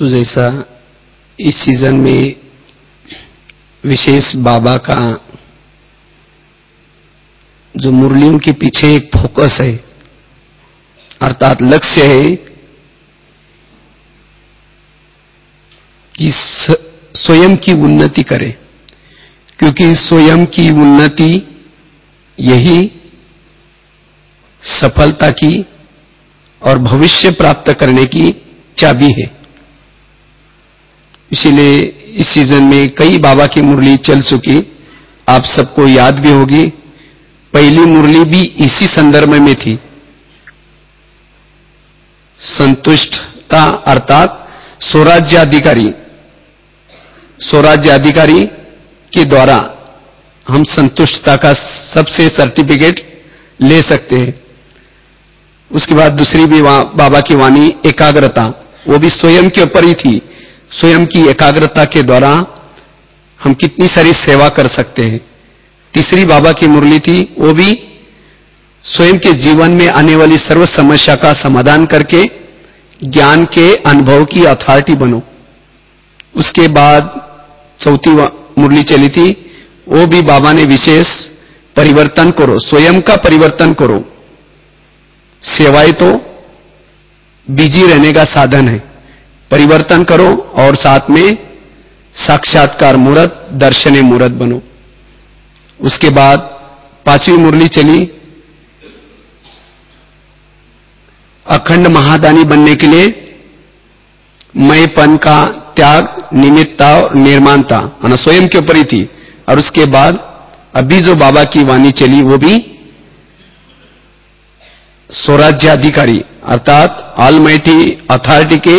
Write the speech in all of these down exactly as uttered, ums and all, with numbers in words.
तो जैसा इस सीजन में विशेष बाबा का जो मुरलियों के पीछे एक फोकस है, अर्थात लक्ष्य है कि स्वयं की उन्नति करें, क्योंकि स्वयं की उन्नति यही सफलता की और भविष्य प्राप्त करने की चाबी है। इसीलिए इस सीजन में कई बाबा की मुरली चल चुकी, आप सबको याद भी होगी। पहली मुरली भी इसी संदर्भ में थी, संतुष्टता अर्थात स्वराज्य अधिकारी स्वराज्य अधिकारी के द्वारा हम संतुष्टता का सबसे सर्टिफिकेट ले सकते हैं। उसके बाद दूसरी भी बाबा की वाणी एकाग्रता, वो भी स्वयं के ऊपर ही थी। स्वयं की एकाग्रता के द्वारा हम कितनी सारी सेवा कर सकते हैं। तीसरी बाबा की मुरली थी, वो भी स्वयं के जीवन में आने वाली सर्व समस्या का समाधान करके ज्ञान के अनुभव की अथॉरिटी बनो। उसके बाद चौथी मुरली चली थी, वो भी बाबा ने विशेष परिवर्तन करो, स्वयं का परिवर्तन करो। सेवाएं तो बिजी रहने का साधन है, परिवर्तन करो और साथ में साक्षात्कार मूर्त, दर्शने मूर्त बनो। उसके बाद पांचवी मुरली चली, अखंड महादानी बनने के लिए मैंपन का त्याग, निमित्ता और निर्माणता, माना स्वयं के ऊपर ही थी। और उसके बाद अभी जो बाबा की वाणी चली वो भी स्वराज्याधिकारी अर्थात ऑलमाइटी अथॉरिटी के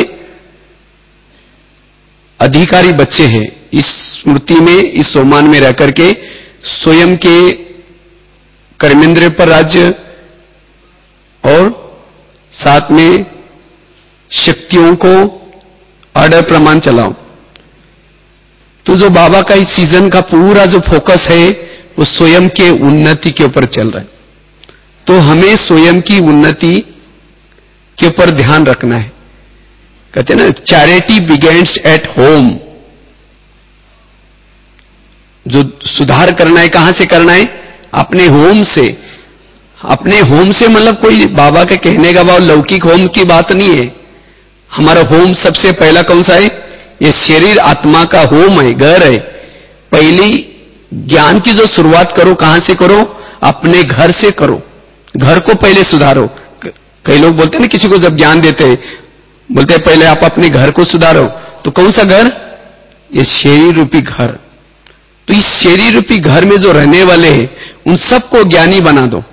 अधिकारी बच्चे हैं। इस स्मृति में, इस सोमान में रह करके स्वयं के कर्मेंद्र पर राज्य और साथ में शक्तियों को ऑर्डर प्रमाण चलाओ। तो जो बाबा का इस सीजन का पूरा जो फोकस है वो स्वयं के उन्नति के ऊपर चल रहा है। तो हमें स्वयं की उन्नति के ऊपर ध्यान रखना है। कहते हैं ना, चैरिटी बिगेन्स एट होम। जो सुधार करना है कहां से करना है? अपने होम से। अपने होम से मतलब कोई बाबा के कहने का भाव लौकिक होम की बात नहीं है। हमारा होम सबसे पहला कौन सा है? ये शरीर आत्मा का होम है, घर है। पहली ज्ञान की जो शुरुआत करो कहां से करो? अपने घर से करो। घर को पहले सुधारो। कई लोग बोलते हैं ना, किसी को जब ज्ञान देते हैं बोलते हैं पहले आप अपने घर को सुधारो। तो कौन सा घर? ये शरीर रूपी घर। तो इस शरीर रूपी घर में जो रहने वाले हैं उन सबको ज्ञानी बना दो।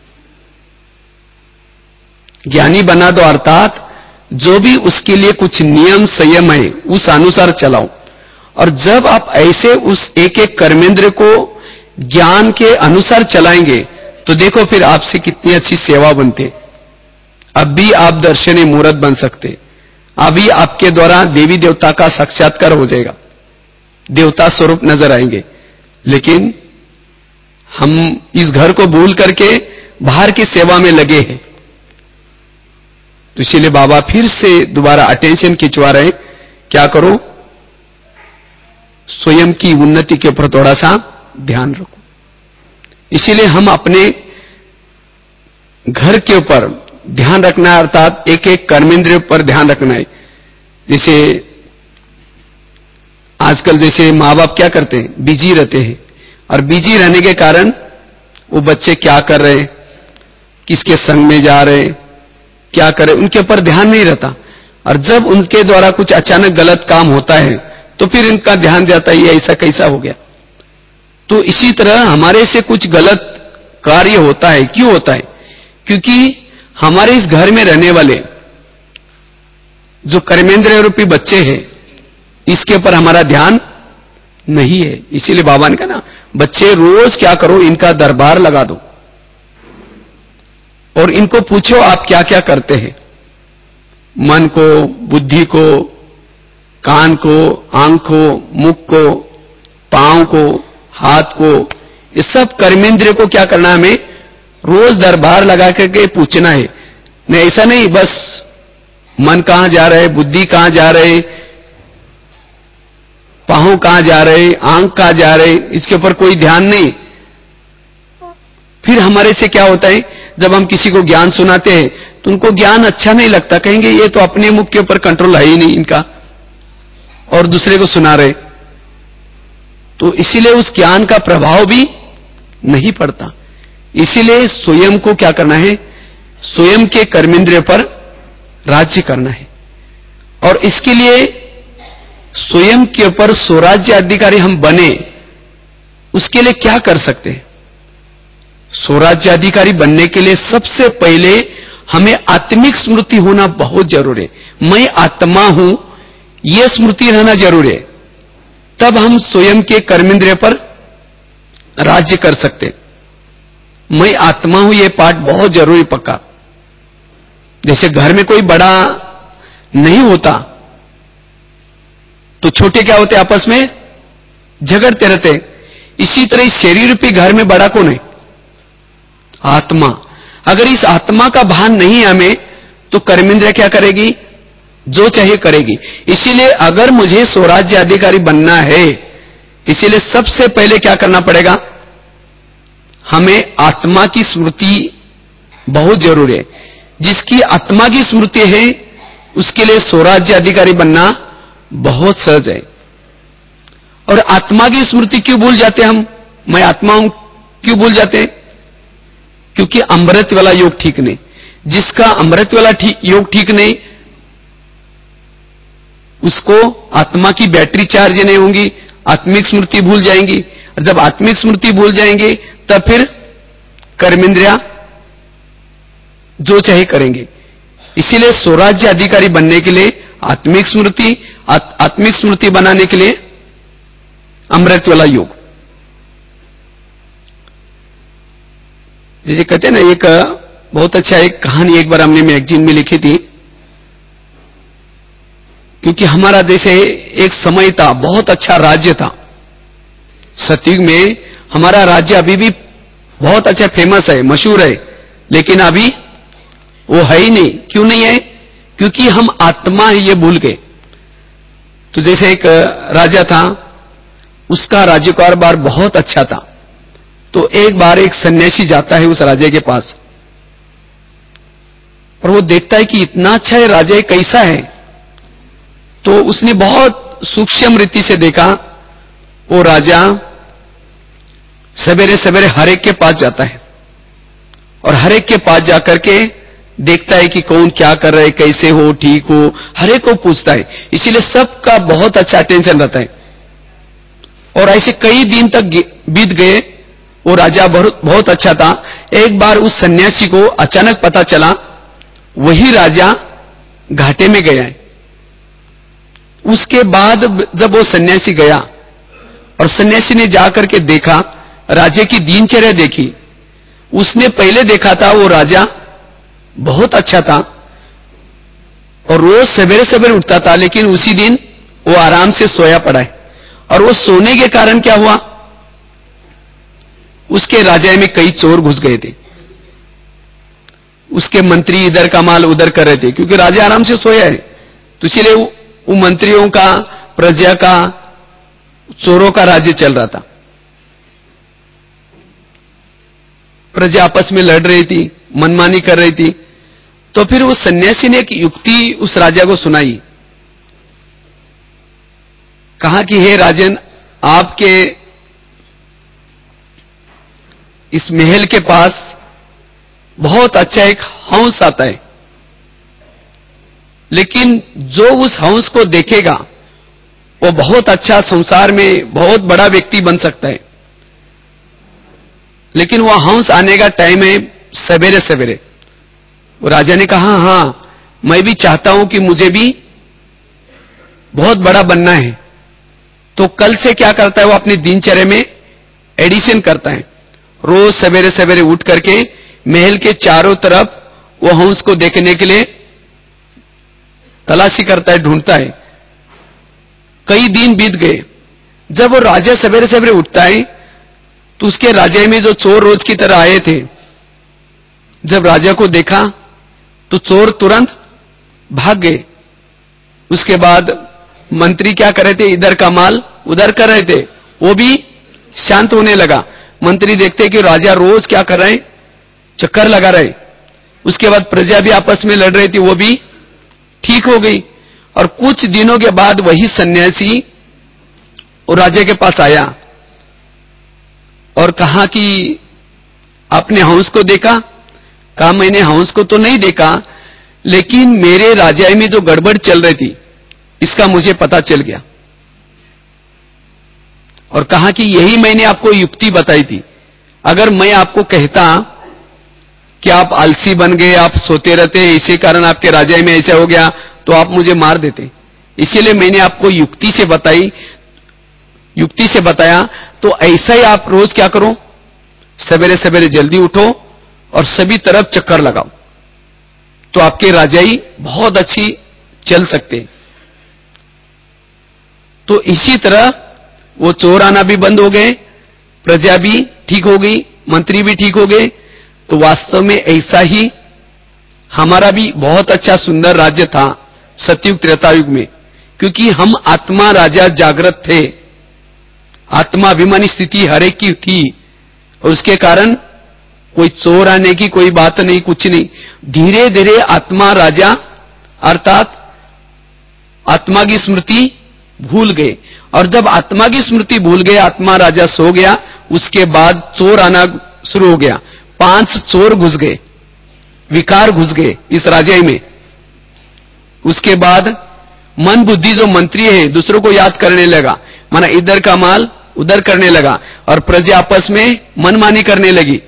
ज्ञानी बना दो अर्थात जो भी उसके लिए कुछ नियम संयम है उस अनुसार चलाओ। और जब आप ऐसे उस एक एक कर्मेंद्र को ज्ञान के अनुसार चलाएंगे तो देखो फिर आपसे कितनी अच्छी सेवा बनते। अब भी आप दर्शनीय मूर्त बन सकते। अभी आपके द्वारा देवी देवता का साक्षात्कार हो जाएगा, देवता स्वरूप नजर आएंगे। लेकिन हम इस घर को भूल करके बाहर की सेवा में लगे हैं। तो इसीलिए बाबा फिर से दोबारा अटेंशन खिंचवा रहे, क्या करो? स्वयं की उन्नति के ऊपर थोड़ा सा ध्यान रखो। इसीलिए हम अपने घर के ऊपर ध्यान रखना है, अर्थात एक एक कर्मेंद्रिय पर ध्यान रखना है। जैसे आजकल जैसे माँ बाप क्या करते हैं? बिजी रहते हैं। और बिजी रहने के कारण वो बच्चे क्या कर रहे हैं, किसके संग में जा रहे हैं, क्या करे, उनके ऊपर ध्यान नहीं रहता। और जब उनके द्वारा कुछ अचानक गलत काम होता है तो फिर इनका ध्यान जाता है, ये ऐसा कैसा हो गया। तो इसी तरह हमारे से कुछ गलत कार्य होता है। क्यों होता है? क्योंकि हमारे इस घर में रहने वाले जो कर्मेंद्र रूपी बच्चे हैं इसके ऊपर हमारा ध्यान नहीं है। इसीलिए बाबा ने कहा ना, बच्चे रोज क्या करो, इनका दरबार लगा दो और इनको पूछो आप क्या क्या करते हैं। मन को, बुद्धि को, कान को, आंख को, मुख को, पांव को, हाथ को, ये सब कर्मेंद्रिय को क्या करना है? हमें रोज दरबार लगा करके पूछना है। नहीं, ऐसा नहीं बस मन कहां जा रहे, बुद्धि कहां जा रहे, आंसू कहां जा रहे, आंख कहां जा रहे, इसके ऊपर कोई ध्यान नहीं। फिर हमारे से क्या होता है, जब हम किसी को ज्ञान सुनाते हैं तो उनको ज्ञान अच्छा नहीं लगता, कहेंगे ये तो अपने मुख के ऊपर कंट्रोल है ही नहीं इनका, और दूसरे को सुना रहे। तो इसीलिए उस ज्ञान का प्रभाव भी नहीं पड़ता। इसीलिए स्वयं को क्या करना है, स्वयं के कर्मेंद्रिय पर राज्य करना है। और इसके लिए स्वयं के ऊपर स्वराज्य अधिकारी हम बने, उसके लिए क्या कर सकते हैं? स्वराज्य अधिकारी बनने के लिए सबसे पहले हमें आत्मिक स्मृति होना बहुत जरूरी है। मैं आत्मा हूं, यह स्मृति रहना जरूरी है, तब हम स्वयं के कर्मेंद्रिय पर राज्य कर सकते। मैं आत्मा हूं, यह पाठ बहुत जरूरी पक्का। जैसे घर में कोई बड़ा नहीं होता तो छोटे क्या होते, आपस में झगड़ते रहते। इसी तरह इस शरीर रूपी घर में बड़ा कौन है? आत्मा। अगर इस आत्मा का भान नहीं हमें, तो कर्मेंद्रिय क्या करेगी? जो चाहे करेगी। इसीलिए अगर मुझे स्वराज्य अधिकारी बनना है, इसीलिए सबसे पहले क्या करना पड़ेगा, हमें आत्मा की स्मृति बहुत जरूरी है। जिसकी आत्मा की स्मृति है उसके लिए स्वराज्य अधिकारी बनना बहुत सहज है। और आत्मा की स्मृति क्यों भूल जाते हम, मैं आत्मा हूं क्यों भूल जाते हैं? क्योंकि अमृत वाला योग ठीक नहीं। जिसका अमृत वाला ठीक योग ठीक नहीं, उसको आत्मा की बैटरी चार्ज नहीं होंगी, आत्मिक स्मृति भूल जाएंगी। और जब आत्मिक स्मृति भूल जाएंगे तब फिर कर्मेंद्रिया जो चाहे करेंगे। इसीलिए स्वराज्य अधिकारी बनने के लिए आत्मिक स्मृति, आत्मिक स्मृति बनाने के लिए अमृत वाला योग। जैसे कहते हैं ना, एक बहुत अच्छा एक कहानी एक बार हमने मैगजीन में लिखी थी, क्योंकि हमारा जैसे एक समय था, बहुत अच्छा राज्य था सतयुग में। हमारा राज्य अभी भी बहुत अच्छा फेमस है, मशहूर है, लेकिन अभी वो है ही नहीं। क्यों नहीं है? क्योंकि हम आत्मा है ये भूल गए। तो जैसे एक राजा था, उसका राज्य कारोबार बहुत अच्छा था। तो एक बार एक सन्यासी जाता है उस राजा के पास, और वो देखता है कि इतना अच्छा है राजा, कैसा है। तो उसने बहुत सूक्ष्म रीति से देखा, वो राजा सवेरे सवेरे हर एक के पास जाता है, और हर एक के पास जाकर के देखता है कि कौन क्या कर रहे, कैसे हो, ठीक हो, हर एक को पूछता है। इसीलिए सबका बहुत अच्छा अटेंशन रहता है। और ऐसे कई दिन तक बीत गए, वो राजा बहुत बहुत अच्छा था। एक बार उस सन्यासी को अचानक पता चला वही राजा घाटे में गया है। उसके बाद जब वो सन्यासी गया और सन्यासी ने जाकर के देखा, राजा की दिनचर्या देखी, उसने पहले देखा था वो राजा बहुत अच्छा था और रोज सवेरे सवेरे उठता था, लेकिन उसी दिन वो आराम से सोया पड़ा है। और वो सोने के कारण क्या हुआ, उसके राज्य में कई चोर घुस गए थे। उसके मंत्री इधर का माल उधर कर रहे थे, क्योंकि राजा आराम से सोया है। तो इसलिए वो मंत्रियों का, प्रजा का, चोरों का राज्य चल रहा था। प्रजा आपस में लड़ रही थी, मनमानी कर रही थी। तो फिर उस सन्यासी ने एक युक्ति उस राजा को सुनाई। कहा कि हे राजन, आपके इस महल के पास बहुत अच्छा एक हंस आता है, लेकिन जो उस हंस को देखेगा वो बहुत अच्छा, संसार में बहुत बड़ा व्यक्ति बन सकता है। लेकिन वह हंस आने का टाइम है सवेरे सवेरे। वो राजा ने कहा, हां मैं भी चाहता हूं कि मुझे भी बहुत बड़ा बनना है। तो कल से क्या करता है, वो अपनी दिनचर्या में एडिशन करता है। रोज सवेरे सवेरे उठ करके महल के चारों तरफ वो हंस को देखने के लिए तलाशी करता है, ढूंढता है। कई दिन बीत गए। जब वो राजा सवेरे सवेरे उठता है तो उसके राज्य में जो चोर रोज की तरह आए थे, जब राजा को देखा तो चोर तुरंत भाग गए। उसके बाद मंत्री क्या कर रहे थे, इधर का माल उधर कर रहे थे, वो भी शांत होने लगा। मंत्री देखते कि राजा रोज क्या कर रहे हैं, चक्कर लगा रहे। उसके बाद प्रजा भी आपस में लड़ रही थी, वो भी ठीक हो गई। और कुछ दिनों के बाद वही सन्यासी वो राजा के पास आया और कहा कि आपने हंस को देखा? कहा मैंने हंस को तो नहीं देखा, लेकिन मेरे राजाई में जो गड़बड़ चल रही थी इसका मुझे पता चल गया। और कहा कि यही मैंने आपको युक्ति बताई थी। अगर मैं आपको कहता कि आप आलसी बन गए, आप सोते रहते, इसी कारण आपके राजाई में ऐसा हो गया, तो आप मुझे मार देते। इसीलिए मैंने आपको युक्ति से बताई, युक्ति से बताया। तो ऐसा ही आप रोज क्या करो, सवेरे सवेरे जल्दी उठो और सभी तरफ चक्कर लगाओ, तो आपके राजाई बहुत अच्छी चल सकते। तो इसी तरह वो चोर आना भी बंद हो गए, प्रजा भी ठीक हो गई, मंत्री भी ठीक हो गए। तो वास्तव में ऐसा ही हमारा भी बहुत अच्छा सुंदर राज्य था सतयुग त्रेतायुग में, क्योंकि हम आत्मा राजा जागृत थे, आत्मा अभिमानी स्थिति हर एक की थी, और उसके कारण कोई चोर आने की कोई बात नहीं, कुछ नहीं। धीरे धीरे आत्मा राजा अर्थात आत्मा की स्मृति भूल गए, और जब आत्मा की स्मृति भूल गए, आत्मा राजा सो गया, उसके बाद चोर आना शुरू हो गया। पांच चोर घुस गए, विकार घुस गए इस राज्य में। उसके बाद मन बुद्धि जो मंत्री है दूसरों को याद करने लगा, माना इधर का माल उधर करने लगा, और प्रजा आपस में मनमानी करने लगी,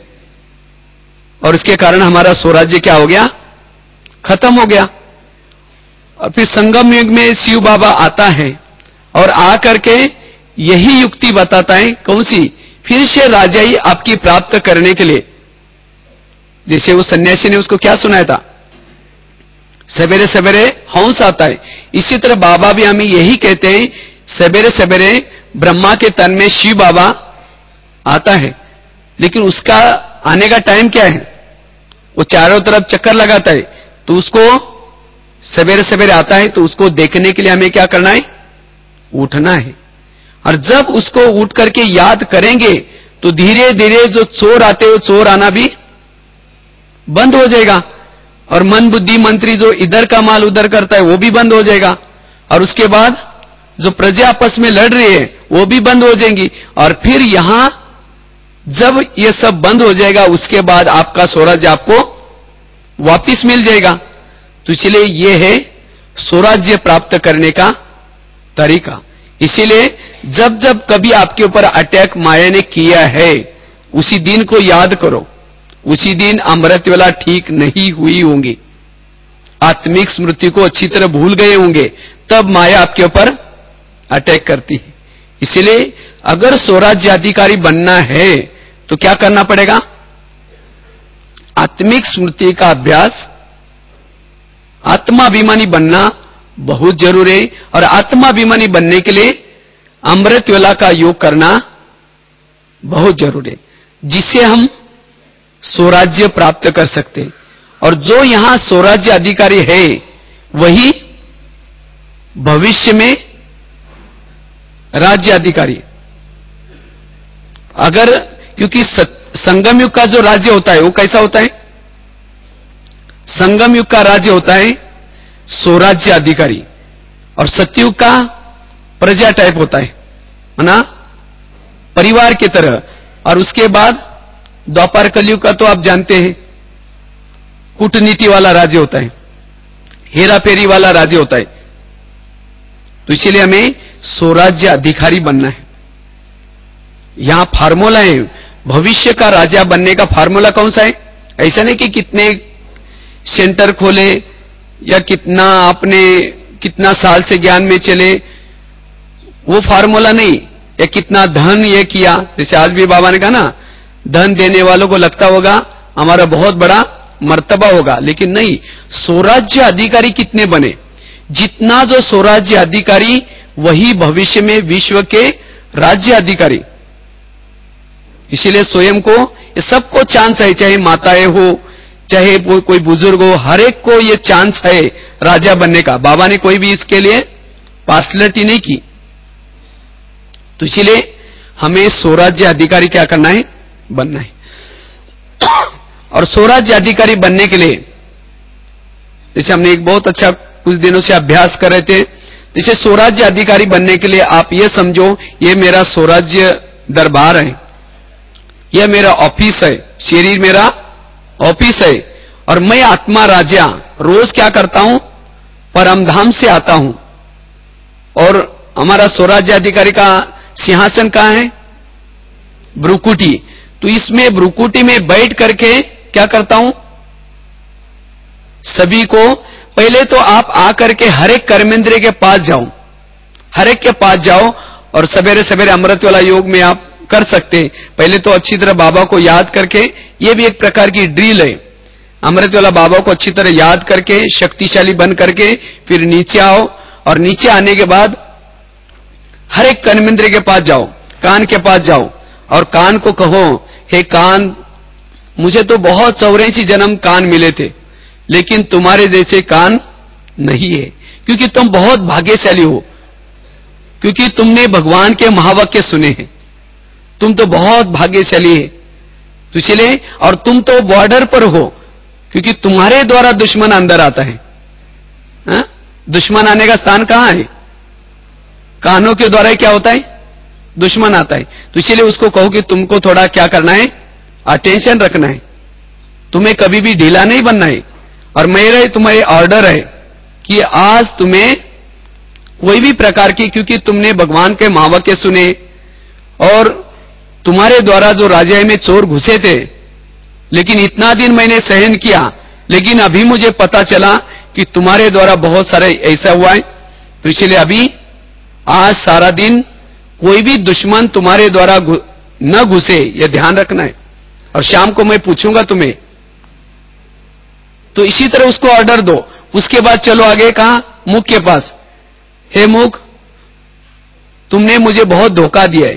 और इसके कारण हमारा स्वराज्य क्या हो गया, खत्म हो गया। और फिर संगम युग में शिव बाबा आता है और आकर के यही युक्ति बताता है, कौन सी, फिर से राजाई आपकी प्राप्त करने के लिए। जैसे वो सन्यासी ने उसको क्या सुनाया था, सवेरे सवेरे हंस आता है, इसी तरह बाबा भी हमें यही कहते हैं, सवेरे सवेरे ब्रह्मा के तन में शिव बाबा आता है। लेकिन उसका आने का टाइम क्या है, वो चारों तरफ चक्कर लगाता है, तो उसको सवेरे सवेरे आता है, तो उसको देखने के लिए हमें क्या करना है, उठना है। और जब उसको उठ करके याद करेंगे तो धीरे धीरे जो चोर आते हैं चोर आना भी बंद हो जाएगा, और मन बुद्धि मंत्री जो इधर का माल उधर करता है वो भी बंद हो जाएगा, और उसके बाद जो प्रजा आपस में लड़ रही है वो भी बंद हो जाएंगी। और फिर यहां जब ये सब बंद हो जाएगा, उसके बाद आपका स्वराज्य आपको वापिस मिल जाएगा। तो इसलिए ये है स्वराज्य प्राप्त करने का तरीका। इसीलिए जब जब कभी आपके ऊपर अटैक माया ने किया है, उसी दिन को याद करो, उसी दिन अमृत वेला ठीक नहीं हुई होंगी, आत्मिक स्मृति को अच्छी तरह भूल गए होंगे, तब माया आपके ऊपर अटैक करती है। इसलिए अगर स्वराज्याधिकारी बनना है तो क्या करना पड़ेगा, आत्मिक स्मृति का अभ्यास, आत्माभिमानी बनना बहुत जरूरी है। और आत्माभिमानी बनने के लिए अमृत वेला का योग करना बहुत जरूरी है, जिससे हम स्वराज्य प्राप्त कर सकते हैं। और जो यहां स्वराज्य अधिकारी है वही भविष्य में राज्य अधिकारी। अगर क्योंकि संगम युग का जो राज्य होता है वो कैसा होता है, संगम युग का राज्य होता है स्वराज्य अधिकारी, और सतयुग का प्रजा टाइप होता है, है ना, परिवार की तरह। और उसके बाद द्वापर कलयुग का तो आप जानते हैं, कूटनीति वाला राज्य होता है, हेरा फेरी वाला राज्य होता है। तो इसीलिए हमें स्वराज्य अधिकारी बनना है। यहां फार्मूला है, भविष्य का राजा बनने का फार्मूला कौन सा है, ऐसा नहीं कि कितने सेंटर खोले या कितना आपने कितना साल से ज्ञान में चले, वो फार्मूला नहीं, या कितना धन ये किया। जैसे आज भी बाबा ने कहा ना, धन देने वालों को लगता होगा हमारा बहुत बड़ा मर्तबा होगा, लेकिन नहीं, स्वराज्य अधिकारी कितने बने, जितना जो स्वराज्य अधिकारी वही भविष्य में विश्व के राज्य अधिकारी। इसीलिए स्वयं को, ये सबको चांस है, चाहे माताएं हो चाहे कोई बुजुर्ग हो, हर एक को ये चांस है राजा बनने का। बाबा ने कोई भी इसके लिए पार्शलिटी नहीं की, तो इसीलिए हमें स्वराज्य अधिकारी क्या करना है, बनना है। और स्वराज्य अधिकारी बनने के लिए जैसे हमने एक बहुत अच्छा कुछ दिनों से अभ्यास कर रहे थे, जैसे स्वराज्य अधिकारी बनने के लिए आप ये समझो, ये मेरा स्वराज्य दरबार है, यह मेरा ऑफिस है, शरीर मेरा ऑफिस है, और मैं आत्मा राजा रोज क्या करता हूं, परमधाम से आता हूं। और हमारा स्वराज्य अधिकारी का सिंहासन कहां है, ब्रुकुटी। तो इसमें ब्रुकुटी में बैठ करके क्या करता हूं, सभी को पहले तो आप आकर के हर एक कर्मेंद्रिय के पास जाओ, हर एक के पास जाओ, और सवेरे सवेरे अमृत वाला योग में आप कर सकते हैं। पहले तो अच्छी तरह बाबा को याद करके, यह भी एक प्रकार की ड्रिल है, अमृत वाला बाबा को अच्छी तरह याद करके शक्तिशाली बन करके फिर नीचे आओ, और नीचे आने के बाद हर एक कर्मेंद्रिय के पास जाओ, कान के पास जाओ, और कान को कहो, हे कान, मुझे तो बहुत चौरासी जन्म कान मिले थे, लेकिन तुम्हारे जैसे कान नहीं है, क्योंकि तुम बहुत भाग्यशाली हो, क्योंकि तुमने भगवान के महावाक्य सुने हैं, तुम तो बहुत भाग्यशाली है। तो इसलिए, और तुम तो बॉर्डर पर हो, क्योंकि तुम्हारे द्वारा दुश्मन अंदर आता है। हा? दुश्मन आने का स्थान कहां है, कानों के द्वारा क्या होता है, दुश्मन आता है। तो इसलिए उसको कहो कि तुमको थोड़ा क्या करना है, अटेंशन रखना है, तुम्हें कभी भी ढीला नहीं बनना है। और मेरा तुम्हारे ऑर्डर है कि आज तुम्हें कोई भी प्रकार की, क्योंकि तुमने भगवान के महावाक्य सुने, और तुम्हारे द्वारा जो राजाई में चोर घुसे थे, लेकिन इतना दिन मैंने सहन किया, लेकिन अभी मुझे पता चला कि तुम्हारे द्वारा बहुत सारे ऐसा हुआ है। तो इसलिए अभी आज सारा दिन कोई भी दुश्मन तुम्हारे द्वारा न घुसे, यह ध्यान रखना है। और शाम को मैं पूछूंगा तुम्हें, तो इसी तरह उसको ऑर्डर दो। उसके बाद चलो आगे, कहां, मुख के पास। हे मुख, तुमने मुझे बहुत धोखा दिया है,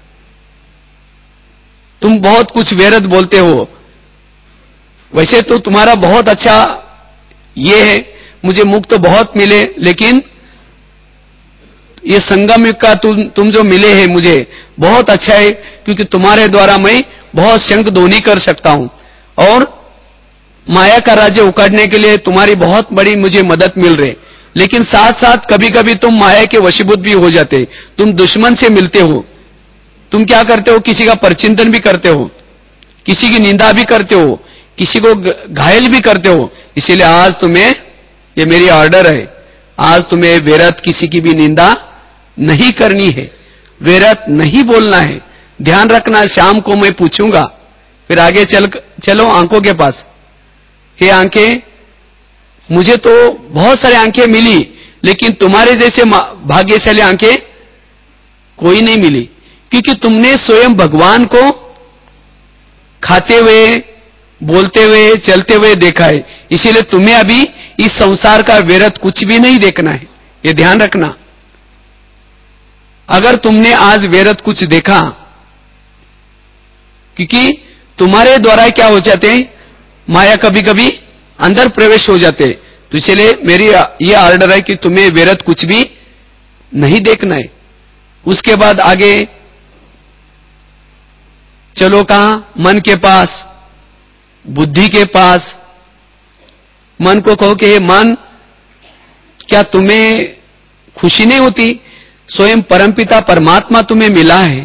तुम बहुत कुछ व्यर्थ बोलते हो, वैसे तो तुम्हारा बहुत अच्छा ये है, मुझे मुख तो बहुत मिले, लेकिन ये संगम युग का तुम तुम जो मिले हैं मुझे बहुत अच्छा है, क्योंकि तुम्हारे द्वारा मैं बहुत शंख ध्वनि कर सकता हूं, और माया का राज्य उखाड़ने के लिए तुम्हारी बहुत बड़ी मुझे मदद मिल रही। लेकिन साथ साथ कभी कभी तुम माया के वशीभूत भी हो जाते, तुम दुश्मन से मिलते हो, तुम क्या करते हो, किसी का परचिंतन भी करते हो, किसी की निंदा भी करते हो, किसी को घायल भी करते हो। इसीलिए आज तुम्हें, ये मेरी ऑर्डर है, आज तुम्हें व्यर्थ किसी की भी निंदा नहीं करनी है, व्यर्थ नहीं बोलना है। ध्यान रखना, शाम को मैं पूछूंगा। फिर आगे चल चलो आंखों के पास। हे आंखें, मुझे तो बहुत सारी आंखें मिली, लेकिन तुम्हारे जैसे भाग्यशाली आंखें कोई नहीं मिली, क्योंकि तुमने स्वयं भगवान को खाते हुए, बोलते हुए, चलते हुए देखा है। इसीलिए तुम्हें अभी इस संसार का व्यर्थ कुछ भी नहीं देखना है, ये ध्यान रखना। अगर तुमने आज व्यर्थ कुछ देखा, क्योंकि तुम्हारे द्वारा क्या हो जाते हैं, माया कभी कभी अंदर प्रवेश हो जाते, तो इसलिए मेरी ये ऑर्डर है कि तुम्हें व्यर्थ कुछ भी नहीं देखना है। उसके बाद आगे चलो, कहां, मन के पास, बुद्धि के पास। मन को कहो कि हे मन, क्या तुम्हें खुशी नहीं होती, स्वयं परमपिता परमात्मा तुम्हें मिला है,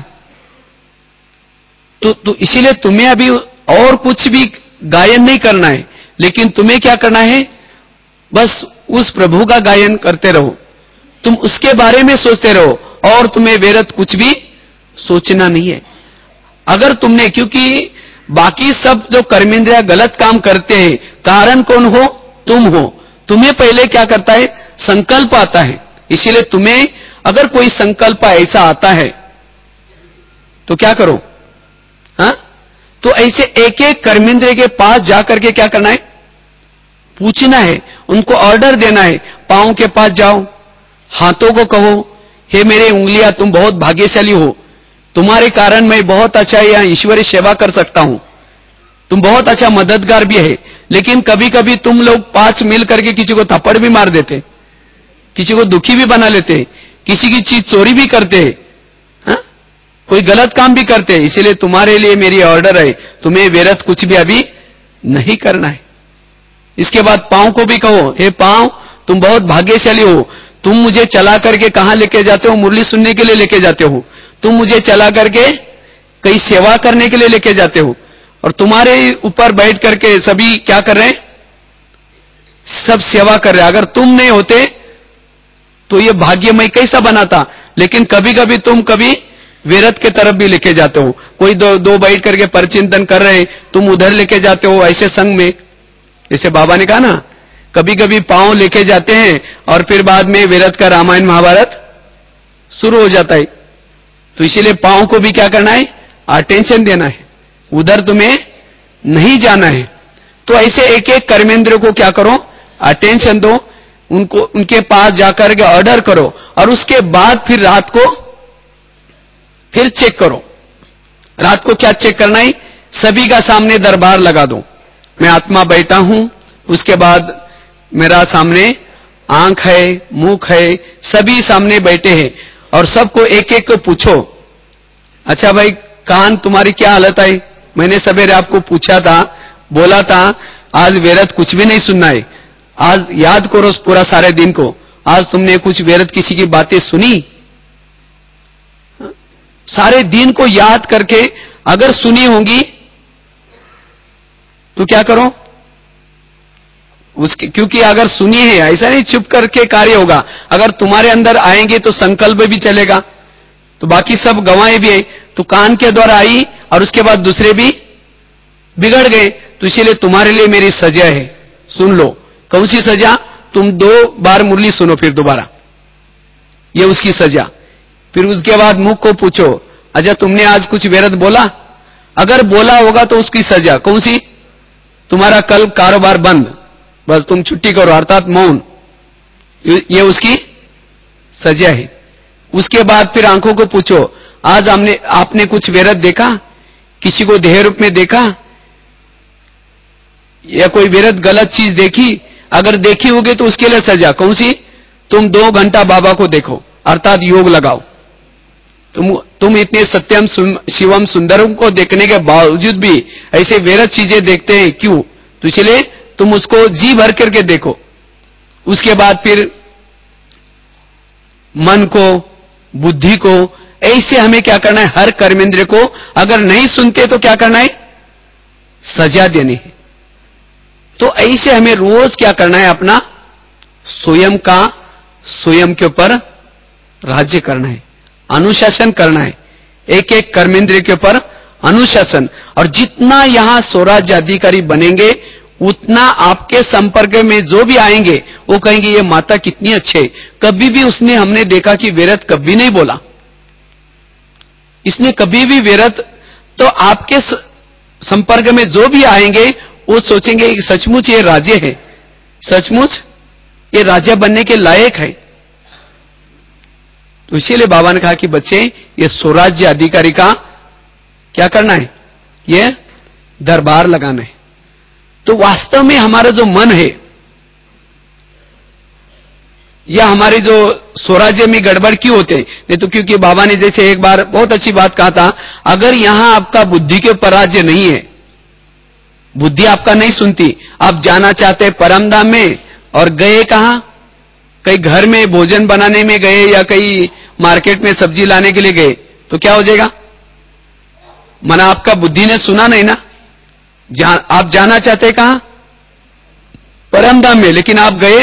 तो, तो इसीलिए तुम्हें अभी और कुछ भी गायन नहीं करना है, लेकिन तुम्हें क्या करना है, बस उस प्रभु का गायन करते रहो, तुम उसके बारे में सोचते रहो, और तुम्हें व्यर्थ कुछ भी सोचना नहीं है। अगर तुमने, क्योंकि बाकी सब जो कर्मेंद्रिया गलत काम करते हैं, कारण कौन हो, तुम हो। तुम्हें पहले क्या करता है, संकल्प आता है। इसीलिए तुम्हें अगर कोई संकल्प ऐसा आता है तो क्या करो, हा? तो ऐसे एक एक कर्मेंद्रिय के पास जाकर के क्या करना है, पूछना है, उनको ऑर्डर देना है। पांव के पास जाओ, हाथों को कहो, हे मेरे उंगलियां, तुम बहुत भाग्यशाली हो, तुम्हारे कारण मैं बहुत अच्छा यहां ईश्वरीय सेवा कर सकता हूं, तुम बहुत अच्छा मददगार भी है। लेकिन कभी कभी तुम लोग पांच मिल करके किसी को थप्पड़ भी मार देते, किसी को दुखी भी बना लेते, किसी की चीज चोरी भी करते, हा? कोई गलत काम भी करते हैं, इसीलिए तुम्हारे लिए मेरी ऑर्डर है, तुम्हें व्यर्थ कुछ भी अभी नहीं करना है। इसके बाद पांव को भी कहो, हे पांव, तुम बहुत भाग्यशाली हो, तुम मुझे चला करके कहां लेके जाते हो? मुरली सुनने के लिए लेके जाते हो। तुम मुझे चला करके कहीं सेवा करने के लिए लेके जाते हो, और तुम्हारे ऊपर बैठ करके सभी क्या कर रहे हैं? सब सेवा कर रहे हैं। अगर तुम नहीं होते तो ये भाग्यमय कैसा बनाता? लेकिन कभी कभी तुम कभी व्यर्थ के तरफ भी लेके जाते हो। कोई दो, दो बैठ करके परचिंतन कर रहे हैं, तुम उधर लेके जाते हो ऐसे संग में। जैसे बाबा ने कहा ना, कभी कभी पांव लेके जाते हैं और फिर बाद में व्यर्थ का रामायण महाभारत शुरू हो जाता है। तो इसीलिए पांव को भी क्या करना है? अटेंशन देना है, उधर तुम्हें नहीं जाना है। तो ऐसे एक एक कर्मेंद्र को क्या करो? अटेंशन दो, उनको उनके पास जाकर के ऑर्डर करो, और उसके बाद फिर रात को फिर चेक करो। रात को क्या चेक करना है? सभी का सामने दरबार लगा दो, मैं आत्मा बैठा हूं, उसके बाद मेरा सामने आंख है, मुख है, सभी सामने बैठे हैं, और सबको एक एक को पूछो, अच्छा भाई कान तुम्हारी क्या हालत है? मैंने सवेरे आपको पूछा था, बोला था आज व्यर्थ कुछ भी नहीं सुनना है, आज याद करो पूरा सारे दिन को। आज तुमने कुछ व्यर्थ किसी की बातें सुनी? सारे दिन को याद करके अगर सुनी होंगी तो क्या करो उसके, क्योंकि अगर सुनी है, ऐसा नहीं चुप करके कार्य होगा। अगर तुम्हारे अंदर आएंगे तो संकल्प भी चलेगा, तो बाकी सब गवाएं भी है। तो कान के द्वारा आई और उसके बाद दूसरे भी बिगड़ गए, तो इसीलिए तुम्हारे लिए मेरी सजा है, सुन लो। कौन सी सजा? तुम दो बार मुरली सुनो फिर दोबारा, ये उसकी सजा। फिर उसके बाद मुख को पूछो, अच्छा तुमने आज कुछ व्यर्थ बोला? अगर बोला होगा तो उसकी सजा कौन सी? तुम्हारा कल कारोबार बंद, बस तुम छुट्टी करो, अर्थात मौन, ये उसकी सजा है। उसके बाद फिर आंखों को पूछो, आज हमने आपने कुछ व्यर्थ देखा? किसी को देह रूप में देखा, या कोई व्यर्थ गलत चीज देखी? अगर देखी होगी तो उसके लिए सजा कौन सी? तुम दो घंटा बाबा को देखो, अर्थात योग लगाओ। तुम तुम इतने सत्यम शिवम सुंदरम को देखने के बावजूद भी ऐसे व्यर्थ चीजें देखते हैं, क्यों? तो इसलिए तुम उसको जी भर करके देखो। उसके बाद फिर मन को, बुद्धि को, ऐसे हमें क्या करना है? हर कर्मेंद्र को अगर नहीं सुनते तो क्या करना है? सजा देनी है। तो ऐसे हमें रोज क्या करना है? अपना स्वयं का स्वयं के ऊपर राज्य करना है, अनुशासन करना है, एक एक कर्मेंद्र के ऊपर अनुशासन। और जितना यहां स्वराज्य अधिकारी बनेंगे उतना आपके संपर्क में जो भी आएंगे वो कहेंगे ये माता कितनी अच्छे, कभी भी उसने हमने देखा कि व्यर्थ कभी नहीं बोला, इसने कभी भी व्यर्थ। तो आपके संपर्क में जो भी आएंगे वो सोचेंगे कि सचमुच ये राज्य है, सचमुच ये राजा बनने के लायक है। तो इसीलिए बाबा ने कहा कि बच्चे ये स्वराज्य अधिकारी का क्या करना है? ये दरबार लगाना है। तो वास्तव में हमारा जो मन है या हमारे जो स्वराज्य में गड़बड़ क्यों होते हैं? नहीं तो क्योंकि बाबा ने जैसे एक बार बहुत अच्छी बात कहा था, अगर यहां आपका बुद्धि के ऊपर राज्य नहीं है, बुद्धि आपका नहीं सुनती, आप जाना चाहते परम धाम में और गए कहां? कहीं घर में भोजन बनाने में गए या कहीं मार्केट में सब्जी लाने के लिए गए, तो क्या हो जाएगा? मना आपका बुद्धि ने सुना नहीं ना। जा, आप जाना चाहते कहां? परम धाम में, लेकिन आप गए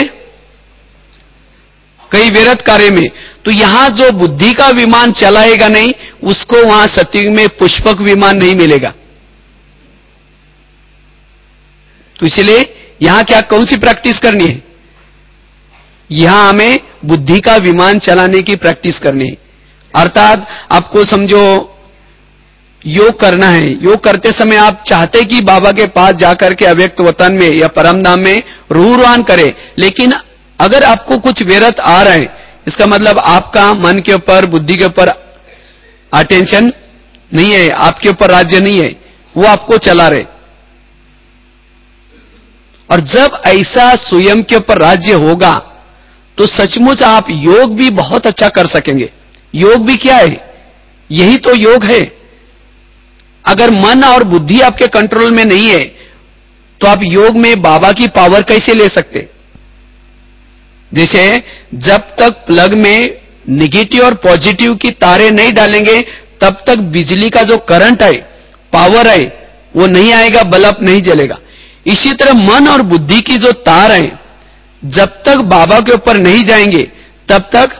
कई व्यर्थ कार्य में। तो यहां जो बुद्धि का विमान चलाएगा नहीं, उसको वहां सत्युग में पुष्पक विमान नहीं मिलेगा। तो इसलिए यहां क्या कौन सी प्रैक्टिस करनी है? यहां हमें बुद्धि का विमान चलाने की प्रैक्टिस करनी है। अर्थात आपको समझो योग करना है, योग करते समय आप चाहते कि बाबा के पास जाकर के अव्यक्त वतन में या परम धाम में रूहवान करे, लेकिन अगर आपको कुछ व्यर्थ आ रहा है, इसका मतलब आपका मन के ऊपर, बुद्धि के ऊपर अटेंशन नहीं है, आपके ऊपर राज्य नहीं है, वो आपको चला रहे। और जब ऐसा स्वयं के ऊपर राज्य होगा तो सचमुच आप योग भी बहुत अच्छा कर सकेंगे। योग भी क्या है? यही तो योग है। अगर मन और बुद्धि आपके कंट्रोल में नहीं है तो आप योग में बाबा की पावर कैसे ले सकते? जैसे जब तक प्लग में नेगेटिव और पॉजिटिव की तारें नहीं डालेंगे तब तक बिजली का जो करंट है, पावर है, वो नहीं आएगा, बल्ब नहीं जलेगा। इसी तरह मन और बुद्धि की जो तार है, जब तक बाबा के ऊपर नहीं जाएंगे तब तक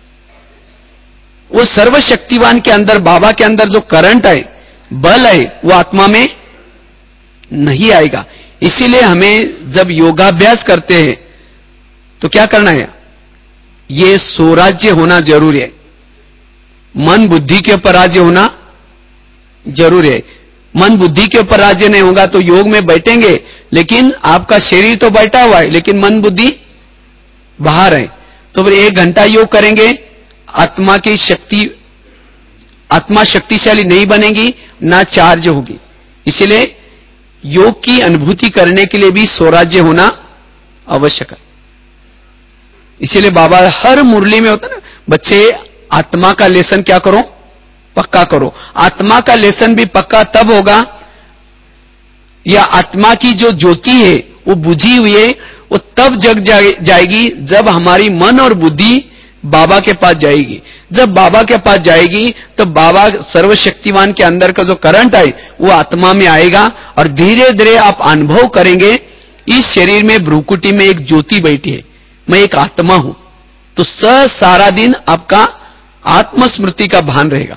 वो सर्वशक्तिवान के अंदर, बाबा के अंदर जो करंट है, बल है, वो आत्मा में नहीं आएगा। इसीलिए हमें जब योगाभ्यास करते हैं तो क्या करना है? ये स्वराज्य होना जरूरी है। मन बुद्धि के ऊपर राज्य होना जरूरी है। मन बुद्धि के ऊपर राज्य नहीं होगा तो योग में बैठेंगे, लेकिन आपका शरीर तो बैठा हुआ है, लेकिन मन बुद्धि बाहर है। तो फिर एक घंटा योग करेंगे, आत्मा की शक्ति, आत्मा शक्तिशाली नहीं बनेगी, ना चार्ज होगी। इसलिए योग की अनुभूति करने के लिए भी स्वराज्य होना आवश्यक है। इसीलिए बाबा हर मुरली में होता है ना, बच्चे आत्मा का लेसन क्या करो? पक्का करो। आत्मा का लेसन भी पक्का तब होगा, या आत्मा की जो ज्योति है वो बुझी हुई है, वो तब जग जाएगी जब हमारी मन और बुद्धि बाबा के पास जाएगी। जब बाबा के पास जाएगी तो बाबा सर्वशक्तिवान के अंदर का जो करंट है वो आत्मा में आएगा, और धीरे धीरे आप अनुभव करेंगे इस शरीर में भ्रूकुटी में एक ज्योति बैठी है, मैं एक आत्मा हूं। तो स सारा दिन आपका आत्मस्मृति का भान रहेगा,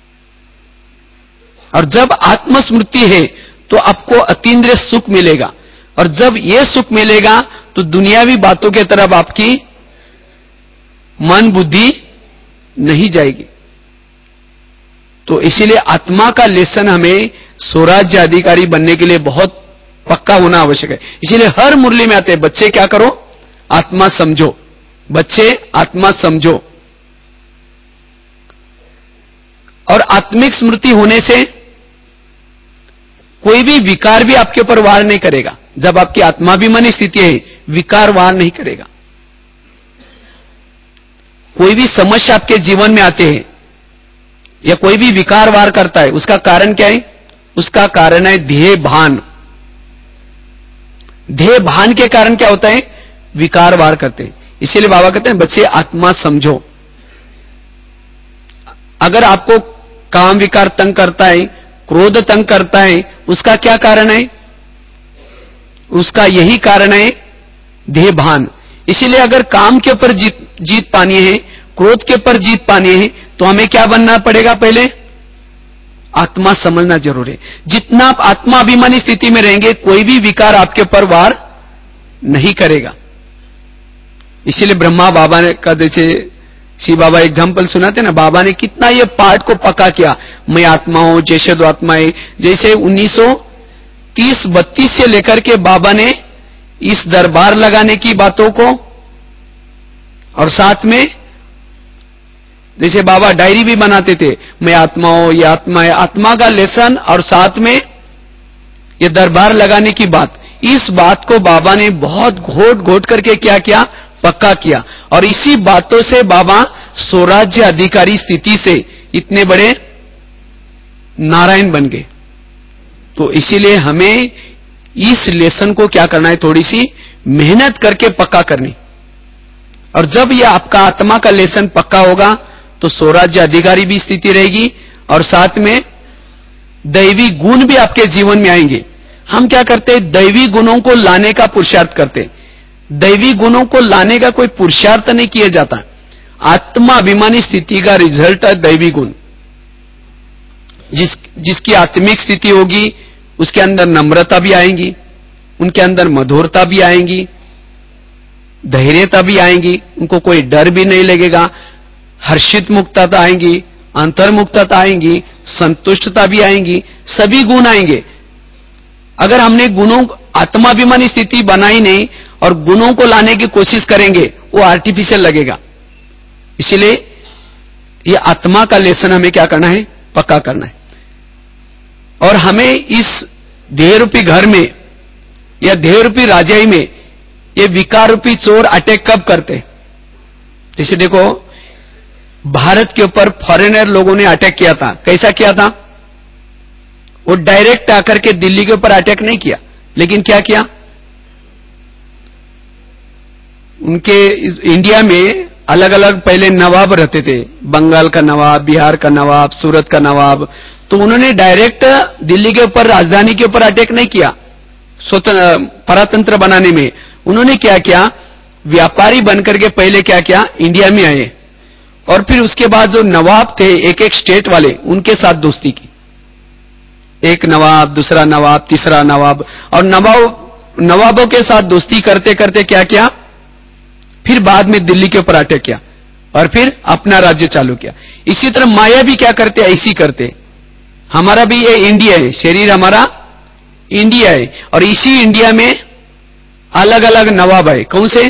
और जब आत्मस्मृति है तो आपको अतीन्द्रिय सुख मिलेगा, और जब यह सुख मिलेगा तो दुनियावी बातों के तरफ आपकी मन बुद्धि नहीं जाएगी। तो इसीलिए आत्मा का लेसन हमें स्वराज्य अधिकारी बनने के लिए बहुत पक्का होना आवश्यक है। इसीलिए हर मुरली में आते हैं, बच्चे क्या करो? आत्मा समझो, बच्चे आत्मा समझो। और आत्मिक स्मृति होने से कोई भी विकार भी आपके ऊपर वार नहीं करेगा। जब आपकी आत्माभिमानी स्थिति है, विकार वार नहीं करेगा। कोई भी समस्या आपके जीवन में आते हैं या कोई भी विकार वार करता है, उसका कारण क्या है? उसका कारण है ध्येय भान। ध्येय भान के कारण क्या होता है? विकार वार करते हैं। इसीलिए बाबा कहते हैं बच्चे आत्मा समझो। अगर आपको काम विकार तंग करता है, क्रोध तंग करता है, उसका क्या कारण है? उसका यही कारण है ध्येय भान। इसीलिए अगर काम के ऊपर जीत जीत पानी है, क्रोध के ऊपर जीत पानी है, तो हमें क्या बनना पड़ेगा? पहले आत्मा समझना जरूरी है। जितना आप आत्माभिमानी स्थिति में रहेंगे, कोई भी विकार आपके ऊपर वार नहीं करेगा। इसीलिए ब्रह्मा बाबा ने का, जैसे शिव बाबा एग्जाम्पल सुनाते ना, बाबा ने कितना ये पार्ट को पक्का किया, मैं आत्मा हूं, जैसे दो आत्माएं। जैसे उन्नीस सौ तीस बत्तीस से लेकर के बाबा ने इस दरबार लगाने की बातों को, और साथ में जैसे बाबा डायरी भी बनाते थे, मैं आत्मा हूं, ये आत्मा है, आत्मा का लेसन, और साथ में ये दरबार लगाने की बात, इस बात को बाबा ने बहुत घोट घोट करके क्या किया? पक्का किया। और इसी बातों से बाबा स्वराज्य अधिकारी स्थिति से इतने बड़े नारायण बन गए। तो इसीलिए हमें इस लेसन को क्या करना है? थोड़ी सी मेहनत करके पक्का करनी। और जब यह आपका आत्मा का लेसन पक्का होगा तो स्वराज्य अधिकारी भी स्थिति रहेगी, और साथ में दैवी गुण भी आपके जीवन में आएंगे। हम क्या करते हैं? दैवी गुणों को लाने का पुरुषार्थ करते हैं। दैवी गुणों को लाने का कोई पुरुषार्थ नहीं किया जाता। आत्मा अभिमानी स्थिति का रिजल्ट है दैवी गुण। जिस जिसकी आत्मिक स्थिति होगी उसके अंदर नम्रता भी आएंगी, उनके अंदर मधुरता भी आएंगी, धैर्यता भी आएंगी, उनको कोई डर भी नहीं लगेगा, हर्षित मुक्तता आएंगी, अंतर्मुक्तता आएंगी, संतुष्टता भी आएंगी, सभी गुण आएंगे। अगर हमने गुणों आत्माभिमानी स्थिति बनाई नहीं और गुणों को लाने की कोशिश करेंगे, वो आर्टिफिशियल लगेगा। इसलिए ये आत्मा का लेसन हमें क्या करना है? पक्का करना है। और हमें इस ध्येय रूपी घर में या ध्येय रूपी राजाई में ये विकार रूपी चोर अटैक कब करते? जैसे देखो, भारत के ऊपर फॉरेनर लोगों ने अटैक किया था। कैसा किया था? वो डायरेक्ट आकर के दिल्ली के ऊपर अटैक नहीं किया, लेकिन क्या किया, उनके इस इंडिया में अलग अलग पहले नवाब रहते थे, बंगाल का नवाब, बिहार का नवाब, सूरत का नवाब, तो उन्होंने डायरेक्ट दिल्ली के ऊपर, राजधानी के ऊपर अटैक नहीं किया स्वतंत्र परतंत्र बनाने में। उन्होंने क्या किया, व्यापारी बनकर के पहले क्या किया, इंडिया में आए, और फिर उसके बाद जो नवाब थे एक एक स्टेट वाले, उनके साथ दोस्ती की। एक नवाब, दूसरा नवाब, तीसरा नवाब, और नवाब नवाबों के साथ दोस्ती करते करते क्या किया, फिर बाद में दिल्ली के ऊपर अटैक किया और फिर अपना राज्य चालू किया। इसी तरह माया भी क्या करते, ऐसी करते। हमारा भी ये इंडिया है, शरीर हमारा इंडिया है, और इसी इंडिया में अलग अलग नवाब है। कौन से?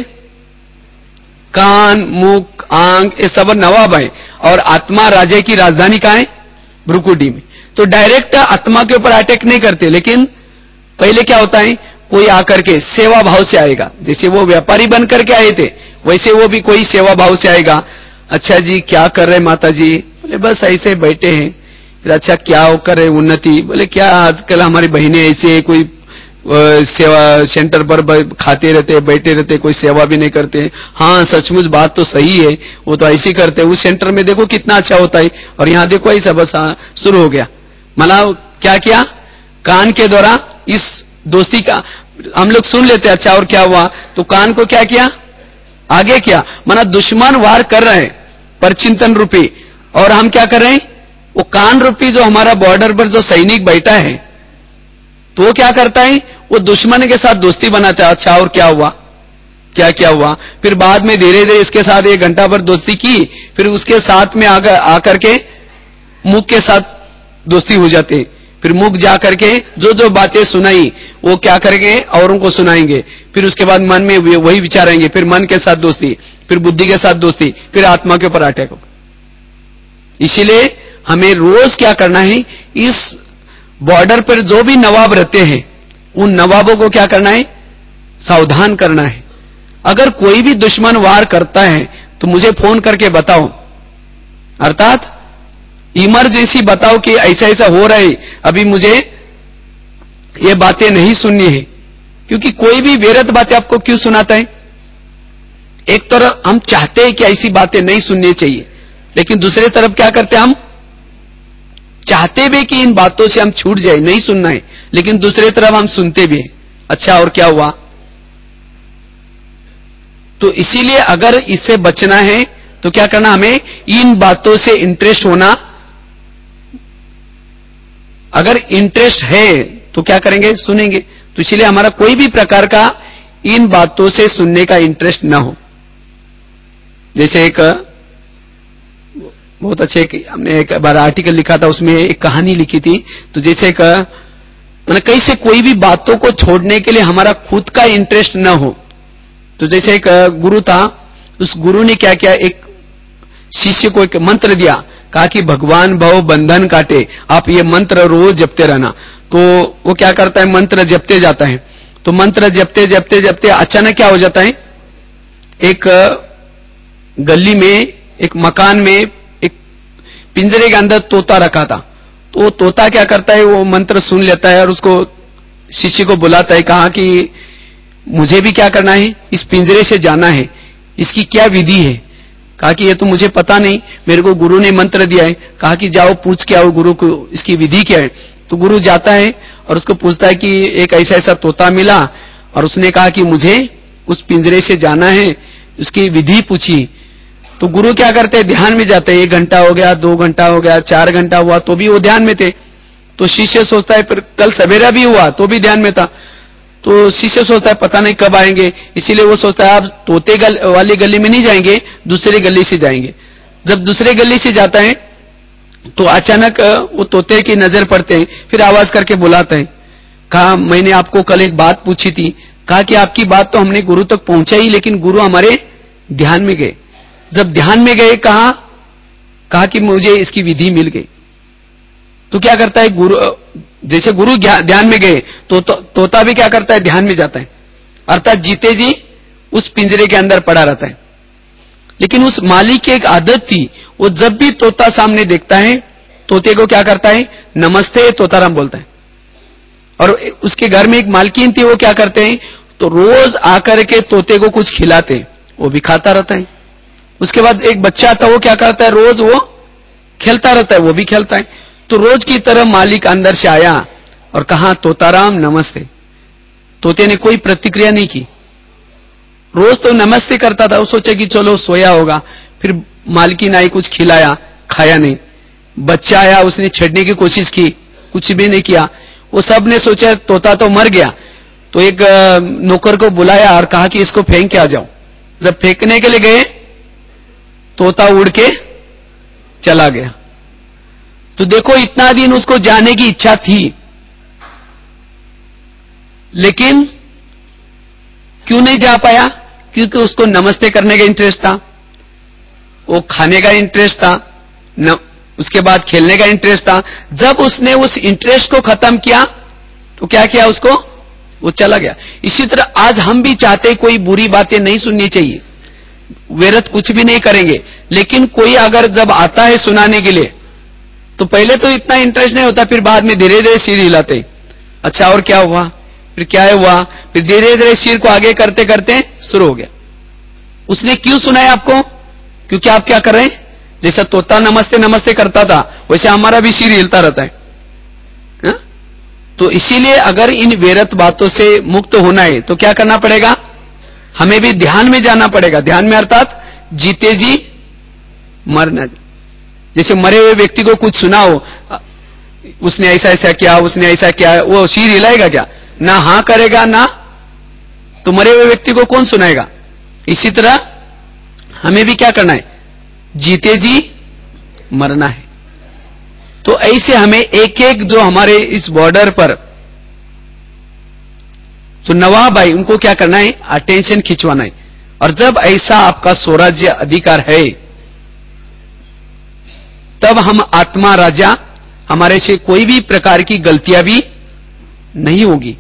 कान, मुख, आंख, ये सब नवाब है, और आत्मा राजा की राजधानी कहां है? भ्रुकुटी में। तो डायरेक्ट आत्मा के ऊपर अटैक नहीं करते, लेकिन पहले क्या होता है, कोई आकर के सेवा भाव से आएगा। जैसे वो व्यापारी बन करके आए थे, वैसे वो भी कोई सेवा भाव से आएगा। अच्छा जी, क्या कर रहे माता जी? बोले बस ऐसे बैठे हैं। फिर अच्छा क्या कर रहे उन्नति? बोले क्या आजकल हमारी बहनें ऐसे कोई सेवा सेंटर पर खाते रहते, बैठे रहते, कोई सेवा भी नहीं करते। हाँ सचमुच बात तो सही है, वो तो ऐसे करते। उस सेंटर में देखो कितना अच्छा होता है, और यहाँ देखो ऐसा बस शुरू हो गया। मतलब क्या किया, कान के द्वारा इस दोस्ती का हम लोग सुन लेते, अच्छा और क्या हुआ, तो कान को क्या किया, आगे किया। माना दुश्मन वार कर रहे हैं परचिंतन रूपी, और हम क्या कर रहे हैं, वो कान रूपी जो हमारा बॉर्डर पर जो सैनिक बैठा है, तो वो क्या करता है, वो दुश्मन के साथ दोस्ती बनाता है। अच्छा और क्या हुआ, क्या क्या हुआ, फिर बाद में धीरे धीरे इसके साथ एक घंटा भर दोस्ती की, फिर उसके साथ में आकर आकर के मुख के साथ दोस्ती हो जाती। फिर मुख जा करके जो जो बातें सुनाई वो क्या करेंगे, औरों को सुनाएंगे। फिर उसके बाद मन में वही विचारेंगे, फिर मन के साथ दोस्ती, फिर बुद्धि के साथ दोस्ती, फिर आत्मा के ऊपर अटैक होगा। इसीलिए हमें रोज क्या करना है, इस बॉर्डर पर जो भी नवाब रहते हैं उन नवाबों को क्या करना है, सावधान करना है। अगर कोई भी दुश्मन वार करता है तो मुझे फोन करके बताओ, अर्थात इमरजेंसी बताओ कि ऐसा ऐसा हो रहा है, अभी मुझे ये बातें नहीं सुननी है। क्योंकि कोई भी व्यर्थ बातें आपको क्यों सुनाता है, एक तरफ हम चाहते हैं कि ऐसी बातें नहीं सुननी चाहिए, लेकिन दूसरी तरफ क्या करते हैं, हम चाहते भी कि इन बातों से हम छूट जाए, नहीं सुनना है, लेकिन दूसरी तरफ हम सुनते भी हैं। अच्छा और क्या हुआ, तो इसीलिए अगर इससे बचना है तो क्या करना, हमें इन बातों से इंटरेस्ट होना। अगर इंटरेस्ट है तो क्या करेंगे, सुनेंगे। तो इसलिए हमारा कोई भी प्रकार का इन बातों से सुनने का इंटरेस्ट ना हो। जैसे एक बहुत अच्छे, हमने एक बार आर्टिकल लिखा था, उसमें एक कहानी लिखी थी। तो जैसे एक मैंने कैसे कोई भी बातों को छोड़ने के लिए हमारा खुद का इंटरेस्ट ना हो। तो जैसे एक गुरु था, उस गुरु ने क्या किया, एक शिष्य को एक मंत्र दिया, कहा कि भगवान भव बंधन काटे, आप ये मंत्र रोज जपते रहना। तो वो क्या करता है, मंत्र जपते जाता है। तो मंत्र जपते जपते जपते अचानक क्या हो जाता है, एक गली में, एक मकान में एक पिंजरे के अंदर तोता रखा था। तो वो तोता क्या करता है, वो मंत्र सुन लेता है और उसको शिष्य को बुलाता है, कहा कि मुझे भी क्या करना है, इस पिंजरे से जाना है, इसकी क्या विधि है। कहा कि ये तो मुझे पता नहीं, मेरे को गुरु ने मंत्र दिया है। कहा कि जाओ पूछ के आओ गुरु को, इसकी विधि क्या है। तो गुरु जाता है और उसको पूछता है कि एक ऐसा ऐसा तोता मिला और उसने कहा कि मुझे उस पिंजरे से जाना है, उसकी विधि पूछी। तो गुरु क्या करते हैं, ध्यान में जाते हैं। एक घंटा हो गया, दो घंटा हो गया, चार घंटा हुआ तो भी वो ध्यान में थे। तो शिष्य सोचता है, फिर कल सवेरा भी हुआ तो भी ध्यान में था। तो शिष्य सोचता है पता नहीं कब आएंगे, इसीलिए वो सोचता है आप तोते गल, वाली गली में नहीं जाएंगे, दूसरी गली से जाएंगे। जब दूसरे गली से जाता है तो अचानक वो तोते की नजर पड़ते हैं, फिर आवाज करके बुलाते हैं। कहा मैंने आपको कल एक बात पूछी थी। कहा कि आपकी बात तो हमने गुरु तक पहुंचाई, लेकिन गुरु हमारे ध्यान में गए। जब ध्यान में गए, कहा कहा कि मुझे इसकी विधि मिल गई। तो क्या करता है गुरु, जैसे गुरु ध्यान में गए तो, तो तोता भी क्या करता है, ध्यान में जाता है, अर्थात जीते जी उस पिंजरे के अंदर पड़ा रहता है। लेकिन उस मालिक की एक आदत थी, वो जब भी तोता सामने देखता है, तोते को क्या करता है, नमस्ते तोताराम बोलता है। और उसके घर में एक मालकिन थी, वो क्या करते हैं, तो रोज आकर के तोते को कुछ खिलाते हैं, वो भी खाता रहता है। उसके बाद एक बच्चा था, वो क्या करता है, रोज वो खेलता रहता है, वो भी खेलता है। तो रोज की तरह मालिक अंदर से आया और कहा, तोताराम नमस्ते। तोते ने कोई प्रतिक्रिया नहीं की। रोज तो नमस्ते करता था, वो सोचा कि चलो सोया होगा। फिर मालकिन आई, कुछ खिलाया, खाया नहीं। बच्चा आया, उसने छेड़ने की कोशिश की, कुछ भी नहीं किया। वो सब ने सोचा तोता तो मर गया, तो एक नौकर को बुलाया और कहा कि इसको फेंक के आ जाओ। जब फेंकने के लिए गए, तोता उड़ के चला गया। तो देखो, इतना दिन उसको जाने की इच्छा थी, लेकिन क्यों नहीं जा पाया? क्योंकि उसको नमस्ते करने का इंटरेस्ट था, वो खाने का इंटरेस्ट था, न, उसके बाद खेलने का इंटरेस्ट था। जब उसने उस इंटरेस्ट को खत्म किया, तो क्या किया उसको, वो चला गया। इसी तरह आज हम भी चाहते, कोई बुरी बातें नहीं सुननी चाहिए, व्यर्थ कुछ भी नहीं करेंगे, लेकिन कोई अगर जब आता है सुनाने के लिए, तो पहले तो इतना इंटरेस्ट नहीं होता, फिर बाद में धीरे धीरे सिर हिलाते, अच्छा और क्या हुआ, फिर क्या हुआ, फिर धीरे धीरे सिर को आगे करते करते शुरू हो गया। उसने क्यों सुनाया आपको? क्योंकि आप क्या कर रहे हैं, जैसा तोता नमस्ते नमस्ते करता था, वैसे हमारा भी सिर हिलता रहता है, हा? तो इसीलिए अगर इन व्यर्थ बातों से मुक्त होना है, तो क्या करना पड़ेगा, हमें भी ध्यान में जाना पड़ेगा। ध्यान में अर्थात जीते जी मरना। जैसे मरे हुए व्यक्ति को कुछ सुनाओ, उसने ऐसा ऐसा किया, उसने ऐसा किया, वो सिर हिलाएगा क्या? ना हां करेगा ना, तो मरे हुए व्यक्ति को कौन सुनाएगा? इसी तरह हमें भी क्या करना है, जीते जी मरना है। तो ऐसे हमें एक एक जो हमारे इस बॉर्डर पर जो नवाब भाई, उनको क्या करना है, अटेंशन खिंचवाना है। और जब ऐसा आपका स्वराज्य अधिकार है, तब हम आत्मा राजा, हमारे से कोई भी प्रकार की गलतियां भी नहीं होगी।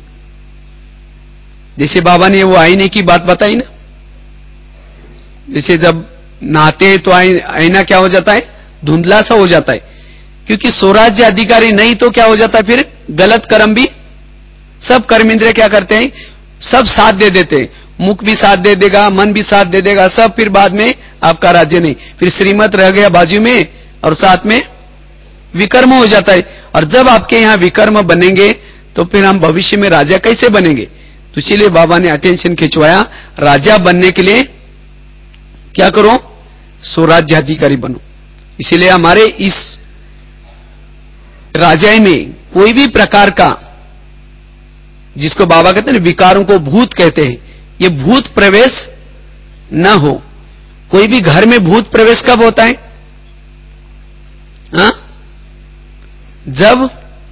जैसे बाबा ने वो आईने की बात बताई ना, जैसे जब नहाते हैं तो आईना क्या हो जाता है, धुंधला सा हो जाता है, क्योंकि स्वराज्य अधिकारी नहीं तो क्या हो जाता है, फिर गलत कर्म भी, सब कर्म इंद्रिय क्या करते हैं, सब साथ दे देते हैं, मुख भी साथ दे देगा, मन भी साथ दे देगा, सब फिर बाद में आपका राज्य नहीं, फिर श्रीमत रह गया बाजू में, और साथ में विकर्म हो जाता है। और जब आपके यहां विकर्म बनेंगे, तो फिर हम भविष्य में राजा कैसे बनेंगे? तो इसीलिए बाबा ने अटेंशन खिंचवाया, राजा बनने के लिए क्या करो, स्वराज्याधिकारी बनो। इसीलिए हमारे इस राजाई में कोई भी प्रकार का, जिसको बाबा कहते हैं विकारों को भूत कहते हैं, ये भूत प्रवेश न हो। कोई भी घर में भूत प्रवेश कब होता है? हा? जब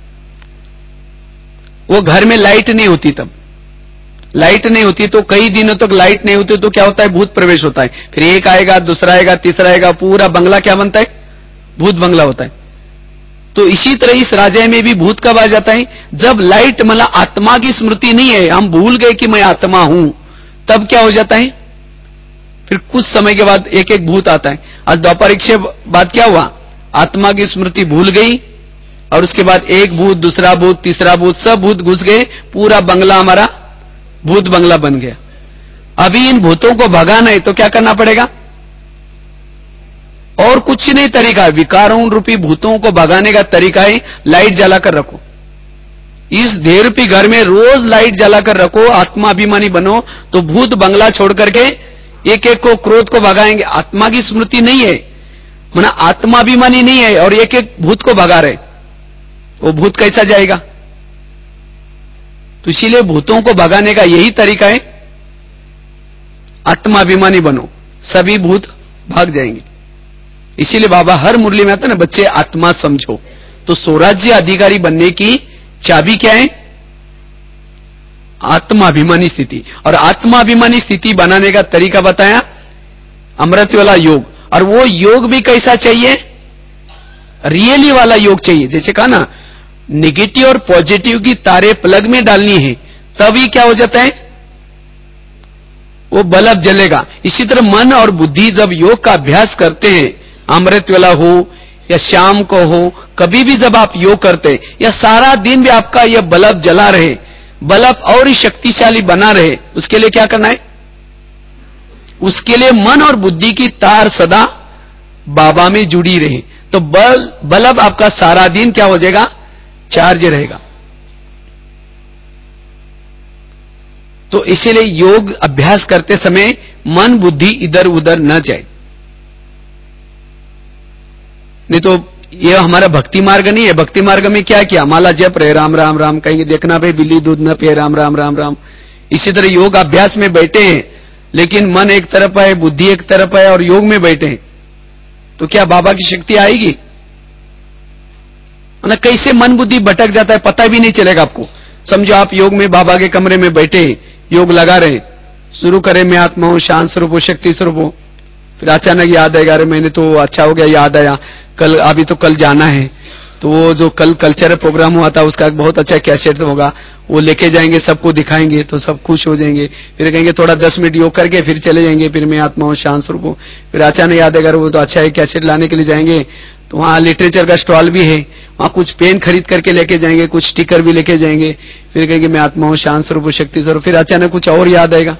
वो घर में लाइट नहीं होती, तब लाइट नहीं होती तो कई दिनों तक लाइट नहीं होती, तो क्या होता है, भूत प्रवेश होता है। फिर एक आएगा, दूसरा आएगा, तीसरा आएगा, पूरा बंगला क्या बनता है, भूत बंगला होता है। तो इसी तरह इस राजा में भी भूत कब आ जाता है, जब लाइट मतलब आत्मा की स्मृति नहीं है, हम भूल गए कि मैं आत्मा हूं, तब क्या हो जाता है, फिर कुछ समय के बाद एक एक भूत आता है। आज द्वापरिक से बाद क्या हुआ, आत्मा की स्मृति भूल गई, और उसके बाद एक भूत, दूसरा भूत, तीसरा भूत, सब भूत घुस गए, पूरा बंगला हमारा भूत बंगला बन गया। अभी इन भूतों को भगाना है तो क्या करना पड़ेगा, और कुछ नहीं तरीका है, विकारों रूपी भूतों को भगाने का तरीका है लाइट जलाकर रखो। इस देह रूपी घर में रोज लाइट जलाकर रखो, आत्माभिमानी बनो, तो भूत बंगला छोड़ करके एक एक को, क्रोध को भगाएंगे। आत्मा की स्मृति नहीं है, माना आत्माभिमानी नहीं है, और एक एक भूत को भगा रहे, वो भूत कैसा जाएगा? तो इसीलिए भूतों को भगाने का यही तरीका है, आत्माभिमानी बनो, सभी भूत भाग जाएंगे। इसीलिए बाबा हर मुरली में आता है ना, बच्चे आत्मा समझो। तो स्वराज्य अधिकारी बनने की चाबी क्या है, आत्माभिमानी स्थिति। और आत्माभिमानी स्थिति बनाने का तरीका बताया, अमृत वाला योग। और वो योग भी कैसा चाहिए, रियली वाला योग चाहिए। जैसे कहा ना, नेगेटिव और पॉजिटिव की तारे प्लग में डालनी है, तभी क्या हो जाता है, वो बल्ब जलेगा। इसी तरह मन और बुद्धि जब योग का अभ्यास करते हैं, अमृत वेला हो या शाम को हो, कभी भी जब आप योग करते हैं या सारा दिन भी आपका यह बल्ब जला रहे, बल्ब और ही शक्तिशाली बना रहे, उसके लिए क्या करना है? उसके लिए मन और बुद्धि की तार सदा बाबा में जुड़ी रहे, तो बल बल्ब आपका सारा दिन क्या हो जाएगा? चार्ज रहेगा। तो इसीलिए योग अभ्यास करते समय मन बुद्धि इधर उधर न जाए। नहीं तो ये हमारा भक्ति मार्ग नहीं है। भक्ति मार्ग में क्या किया? माला जप रहे, राम राम राम कहेंगे, देखना भाई बिल्ली दूध न पिए, राम राम राम राम। इसी तरह योग अभ्यास में बैठे हैं, लेकिन मन एक तरफ है, बुद्धि एक तरफ है और योग में बैठे हैं, तो क्या बाबा की शक्ति आएगी? ना कैसे मन बुद्धि भटक जाता है, पता भी नहीं चलेगा आपको। समझो आप योग में बाबा के कमरे में बैठे, योग लगा रहे, शुरू करें मैं आत्मा हूं, शांत स्वरूप हूं, शक्ति स्वरूप हूं, फिर अचानक याद आएगा, अरे मैंने तो अच्छा हो गया याद आया, कल अभी तो कल जाना है, तो वो जो कल कल्चरल प्रोग्राम हुआ था उसका बहुत अच्छा कैसेट होगा, वो लेके जाएंगे, सबको दिखाएंगे, तो सब खुश हो जाएंगे। फिर कहेंगे थोड़ा दस मिनट योग करके फिर चले जाएंगे, फिर मैं आत्मा हूं, शांत स्वरूप हूं। फिर अचानक याद आएगा, वो तो अच्छा है, कैसेट लाने के लिए जाएंगे, तो वहां लिटरेचर का स्टॉल भी है, वहां कुछ पेन खरीद करके लेके जाएंगे, कुछ स्टिकर भी लेके जाएंगे, फिर कहेंगे मैं आत्मा हूं, शांत स्वरूप हूं, शक्ति स्वरूप। फिर अचानक कुछ और याद आएगा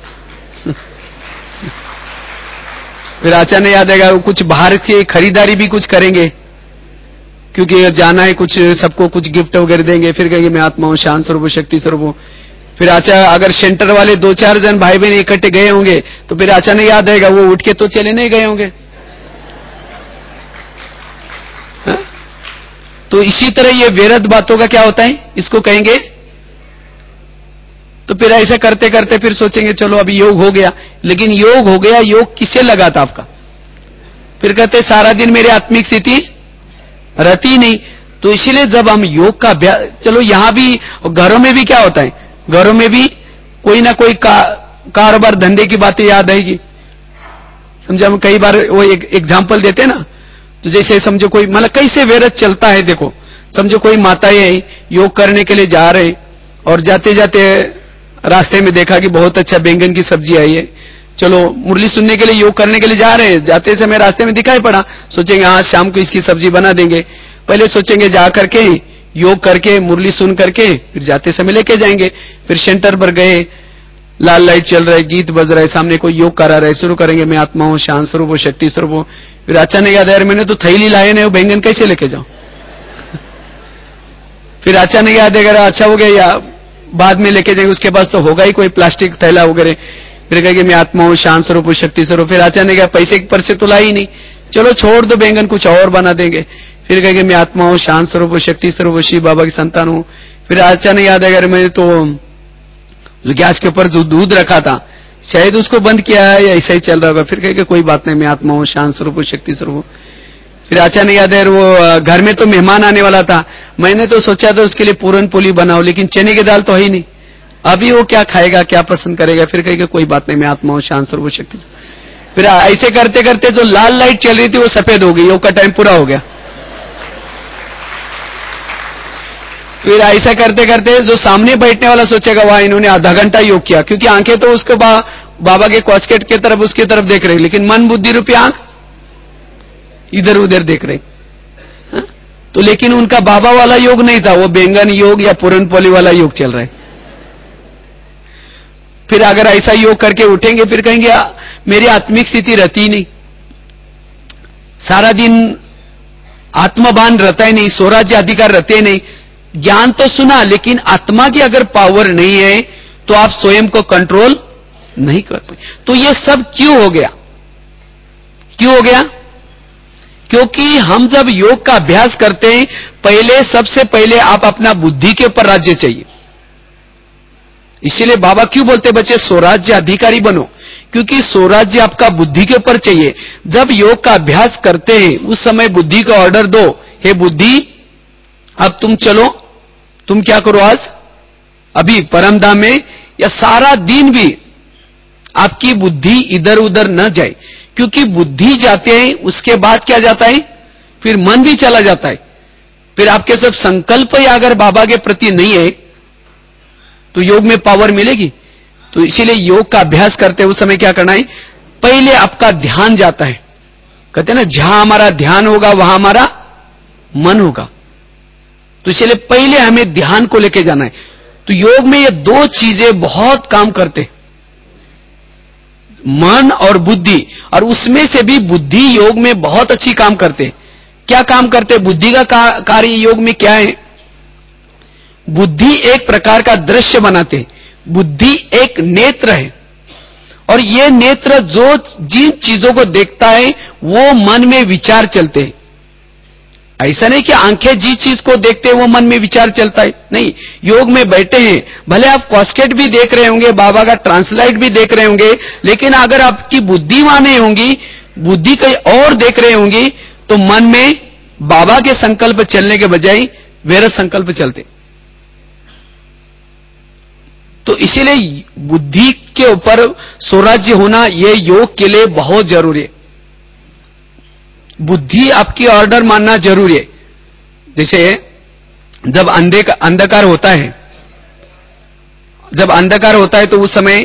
फिर अचानक याद आएगा कुछ बाहर की खरीदारी भी कुछ करेंगे, क्योंकि जाना है, कुछ सबको कुछ गिफ्ट वगैरह देंगे। फिर कहेंगे मैं आत्मा हूं, शांत स्वरूप हूं, शक्ति स्वरूप हूं। फिर अच्छा अगर सेंटर वाले दो चार जन भाई बहन इकट्ठे गए होंगे, तो फिर अचानक याद आएगा वो उठ के तो चले नहीं गए होंगे। हा? तो इसी तरह ये व्यर्थ बातों का क्या होता है, इसको कहेंगे। तो फिर ऐसा करते करते फिर सोचेंगे चलो अभी योग हो गया, लेकिन योग हो गया, योग किससे लगा था आपका? फिर कहते सारा दिन मेरी आत्मिक स्थिति रहती नहीं। तो इसीलिए जब हम योग का अभ्यास, चलो यहां भी, घरों में भी क्या होता है, घरों में भी कोई ना कोई का, कारोबार धंधे की बातें याद आएगी। समझो हम कई बार वो एक एग्जाम्पल देते हैं ना, तो जैसे समझो कोई मतलब कैसे व्यर्थ चलता है, देखो समझो कोई माताएं योग करने के लिए जा रहे और जाते जाते रास्ते में देखा कि बहुत अच्छा बैंगन की सब्जी आई है, चलो मुरली सुनने के लिए योग करने के लिए जा रहे हैं, जाते समय रास्ते में दिखाई पड़ा, सोचेंगे आज शाम को इसकी सब्जी बना देंगे। पहले सोचेंगे जा करके योग करके मुरली सुन करके फिर जाते समय लेके जाएंगे। फिर सेंटर पर गए, लाल लाइट चल रहा है, गीत बज रहा है, सामने कोई योग करा रहा है, शुरू करेंगे मैं आत्मा हूं, शांत स्वरूप हूं, शक्ति स्वरूप हूं। फिर अचानक याद आया मैंने तो थैली लाए नहीं, वो बैंगन कैसे लेके जाऊं फिर अचानक याद आएगा अच्छा हो गया, या बाद में लेके जाएंगे, उसके पास तो होगा ही कोई प्लास्टिक थैला वगैरह। फिर कहेंगे मैं आत्मा हूं, शांत स्वरूप हूं, शक्ति स्वरूप। फिर अचानक पैसे पर से तो ला ही नहीं, चलो छोड़ दो बैंगन, कुछ और बना देंगे। फिर कहेंगे मैं आत्मा हूं, शांत स्वरूप हूं, शक्ति स्वरूप हूं, शिव बाबा की संतान हूं। फिर अचानक याद आएगा मैंने तो जो गैस के ऊपर जो दूध रखा था शायद उसको बंद किया है या ऐसा ही चल रहा होगा। फिर कहेंगे कोई बात नहीं, मैं आत्मा हूं, शांत स्वरूप हूं, शक्ति स्वरूप हूं। फिर अचानक याद है वो घर में तो मेहमान आने वाला था, मैंने तो सोचा था उसके लिए पूरन पोली बनाओ, लेकिन चने की दाल तो है ही नहीं, अभी वो क्या खाएगा, क्या पसंद करेगा। फिर कहेगा कोई बात नहीं, मैं आत्मा हूं, शांत स्वरूप हूं, शक्ति स्वरूप। फिर ऐसे करते करते जो लाल लाइट चल रही थी वो सफेद हो गई, योग का टाइम पूरा हो गया। फिर ऐसा करते करते जो सामने बैठने वाला सोचेगा वाह इन्होंने आधा घंटा योग किया, क्योंकि आंखें तो उसको बा, बाबा के कॉस्केट की तरफ उसकी तरफ देख रही, लेकिन मन बुद्धि रूपी आंख इधर उधर देख रहे। हा? तो लेकिन उनका बाबा वाला योग नहीं था, वो बैंगन योग या पूरनपोली वाला योग चल रहा है। फिर अगर ऐसा योग करके उठेंगे फिर कहेंगे मेरी आत्मिक स्थिति रहती ही नहीं, सारा दिन आत्मभान रहता ही नहीं, स्वराज्य अधिकार रहते ही नहीं। ज्ञान तो सुना, लेकिन आत्मा की अगर पावर नहीं है तो आप स्वयं को कंट्रोल नहीं कर पाए। तो ये सब क्यों हो गया? क्यों हो गया? क्योंकि हम जब योग का अभ्यास करते हैं, पहले सबसे पहले आप अपना बुद्धि के ऊपर राज्य चाहिए। इसीलिए बाबा क्यों बोलते बच्चे स्वराज्य अधिकारी बनो, क्योंकि स्वराज्य आपका बुद्धि के ऊपर चाहिए। जब योग का अभ्यास करते हैं उस समय बुद्धि को ऑर्डर दो, हे बुद्धि अब तुम चलो, तुम क्या करो आज, अभी परमधाम में, या सारा दिन भी आपकी बुद्धि इधर उधर न जाए, क्योंकि बुद्धि जाते हैं उसके बाद क्या जाता है, फिर मन भी चला जाता है। फिर आपके सब संकल्प या अगर बाबा के प्रति नहीं है तो योग में पावर मिलेगी? तो इसीलिए योग का अभ्यास करते उस समय क्या करना है, पहले आपका ध्यान जाता है, कहते हैं ना जहां हमारा ध्यान होगा वहां हमारा मन होगा। तो इसलिए पहले हमें ध्यान को लेके जाना है। तो योग में ये दो चीजें बहुत काम करते, मन और बुद्धि, और उसमें से भी बुद्धि योग में बहुत अच्छी काम करते। क्या काम करते? बुद्धि का कार्य योग में क्या है? बुद्धि एक प्रकार का दृश्य बनाते। बुद्धि एक नेत्र है, और ये नेत्र जो जिन चीजों को देखता है वो मन में विचार चलते हैं। ऐसा नहीं कि आंखें जिस चीज को देखते हैं वो मन में विचार चलता है, नहीं। योग में बैठे हैं, भले आप कॉस्केट भी देख रहे होंगे, बाबा का ट्रांसलाइट भी देख रहे होंगे, लेकिन अगर आपकी बुद्धि वहां नहीं होंगी, बुद्धि कहीं और देख रहे होंगी, तो मन में बाबा के संकल्प चलने के बजाय वेरे संकल्प चलते। तो इसीलिए बुद्धि के ऊपर स्वराज्य होना यह योग के लिए बहुत जरूरी है। बुद्धि आपकी ऑर्डर मानना जरूरी है। जैसे जब अंधे अंधकार होता है, जब अंधकार होता है तो उस समय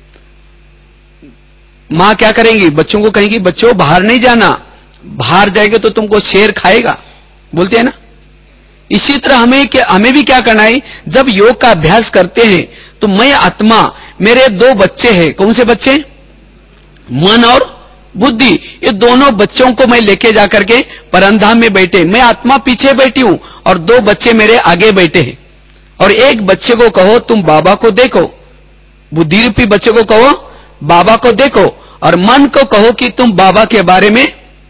मां क्या करेंगी? बच्चों को कहेंगी बच्चों बाहर नहीं जाना, बाहर जाएंगे तो तुमको शेर खाएगा, बोलते हैं ना। इसी तरह हमें क्या, हमें भी क्या करना है? जब योग का अभ्यास करते हैं तो मैं आत्मा, मेरे दो बच्चे हैं। कौन से बच्चे? मन और बुद्धि। ये दोनों बच्चों को मैं लेके जाकर के परमधाम में बैठे, मैं आत्मा पीछे बैठी हूं और दो बच्चे मेरे आगे बैठे हैं। और एक बच्चे को कहो तुम बाबा को देखो, बुद्धि रूपी बच्चे को कहो बाबा को देखो, और मन को कहो कि तुम बाबा के बारे में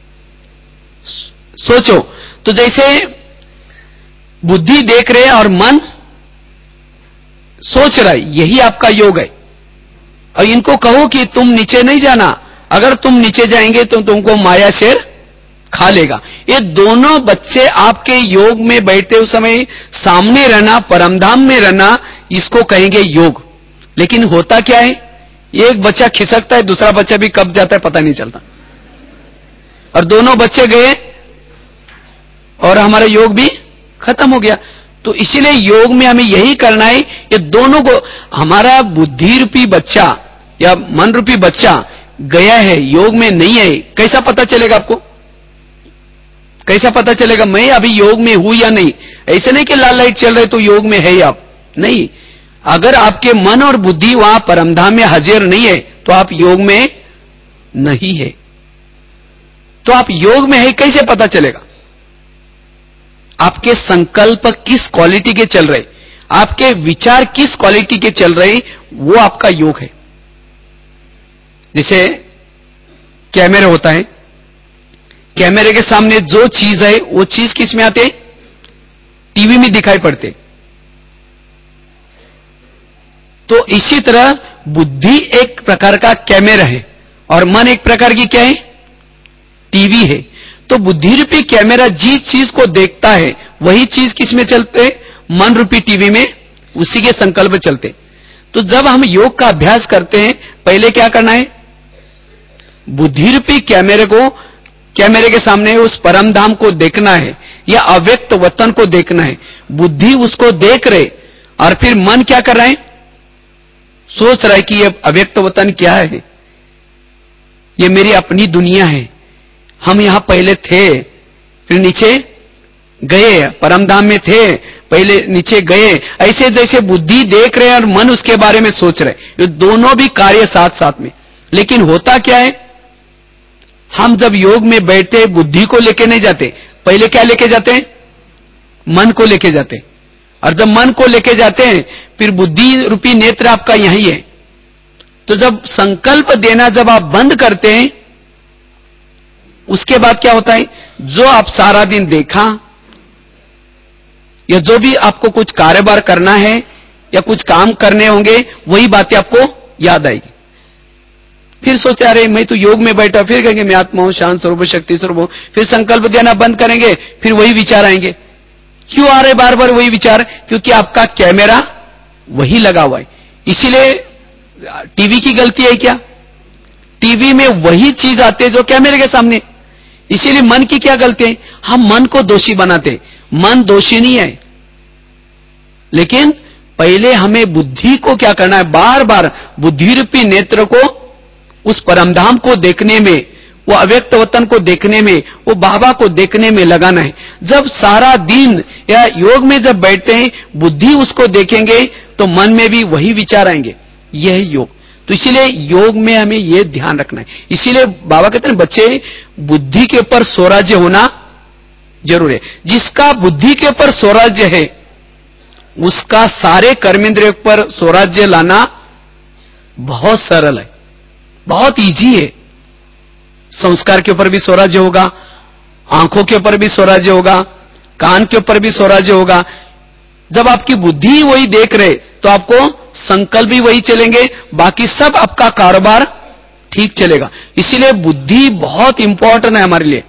सोचो। तो जैसे बुद्धि देख रहे और मन सोच रहा है, यही आपका योग है। और इनको कहो कि तुम नीचे नहीं जाना, अगर तुम नीचे जाएंगे तो तुमको माया शेर खा लेगा। ये दोनों बच्चे आपके योग में बैठते उस समय सामने रहना, परमधाम में रहना, इसको कहेंगे योग। लेकिन होता क्या है? एक बच्चा खिसकता है, दूसरा बच्चा भी कब जाता है पता नहीं चलता, और दोनों बच्चे गए और हमारा योग भी खत्म हो गया। तो इसीलिए योग में हमें यही करना है, ये दोनों को, हमारा बुद्धि रूपी बच्चा या मन रूपी बच्चा गया है, योग में नहीं है, कैसा पता चलेगा आपको? कैसा पता चलेगा मैं अभी योग में हूं या नहीं? ऐसे नहीं कि लाल लाइट चल रहे तो योग में है आप, नहीं। अगर आपके मन और बुद्धि वहां परमधाम में हाजिर नहीं है तो आप योग में नहीं है। तो आप योग में है कैसे पता चलेगा? आपके संकल्प किस क्वालिटी के चल रहे, आपके विचार किस क्वालिटी के चल रहे, वो आपका योग है। जैसे कैमरा होता है, कैमरे के सामने जो चीज है वो चीज किस में आते? टीवी में दिखाई पड़ते। तो इसी तरह बुद्धि एक प्रकार का कैमरा है और मन एक प्रकार की क्या है? टीवी है। तो बुद्धि रूपी कैमरा जिस चीज को देखता है वही चीज किस में चलते? मन रूपी टीवी में, उसी के संकल्प चलते। तो जब हम योग का अभ्यास करते हैं, पहले क्या करना है? बुद्धि रूपी कैमरे को, कैमरे के सामने उस परमधाम को देखना है या अव्यक्त वतन को देखना है। बुद्धि उसको देख रहे और फिर मन क्या कर रहा है? सोच रहा है कि ये अव्यक्त वतन क्या है, ये मेरी अपनी दुनिया है, हम यहां पहले थे फिर नीचे गए, परमधाम में थे पहले नीचे गए। ऐसे जैसे बुद्धि देख रहे हैं और मन उसके बारे में सोच रहे, ये दोनों भी कार्य साथ साथ में। लेकिन होता क्या है? हम जब योग में बैठते बुद्धि को लेके नहीं जाते, पहले क्या लेके जाते हैं? मन को लेके जाते। और जब मन को लेके जाते हैं फिर बुद्धि रूपी नेत्र आपका यही है। तो जब संकल्प देना जब आप बंद करते हैं, उसके बाद क्या होता है? जो आप सारा दिन देखा या जो भी आपको कुछ कारोबार करना है या कुछ काम करने होंगे, वही बातें आपको याद आएगी। फिर सोचते अरे मैं तो योग में बैठा, फिर कहेंगे मैं आत्मा हूं, शांत स्वरूप, शक्ति स्वरूप हूं। फिर संकल्प देना बंद करेंगे, फिर वही विचार आएंगे। क्यों आ रहे बार बार वही विचार? क्योंकि आपका कैमरा वही लगा हुआ है। इसीलिए टीवी की गलती है क्या? टीवी में वही चीज आते है जो कैमरे के सामने। इसीलिए मन की क्या गलती है? हम मन को दोषी बनाते। मन दोषी नहीं है, लेकिन पहले हमें बुद्धि को क्या करना है, बार बार बुद्धि रूपी नेत्र को उस परमधाम को देखने में, वो अव्यक्त वतन को देखने में, वो बाबा को देखने में लगाना है। जब सारा दिन या योग में जब बैठते हैं बुद्धि उसको देखेंगे तो मन में भी वही विचार आएंगे, यह योग। तो इसीलिए योग में हमें यह ध्यान रखना है। इसीलिए बाबा कहते हैं बच्चे बुद्धि के ऊपर स्वराज्य होना जरूर है। जिसका बुद्धि के ऊपर स्वराज्य है उसका सारे कर्मेंद्रिय पर स्वराज्य लाना बहुत सरल है, बहुत इजी है। संस्कार के ऊपर भी स्वराज्य होगा, आंखों के ऊपर भी स्वराज्य होगा, कान के ऊपर भी स्वराज्य होगा। जब आपकी बुद्धि वही देख रहे तो आपको संकल्प भी वही चलेंगे, बाकी सब आपका कारोबार ठीक चलेगा। इसीलिए बुद्धि बहुत इंपॉर्टेंट है हमारे लिए।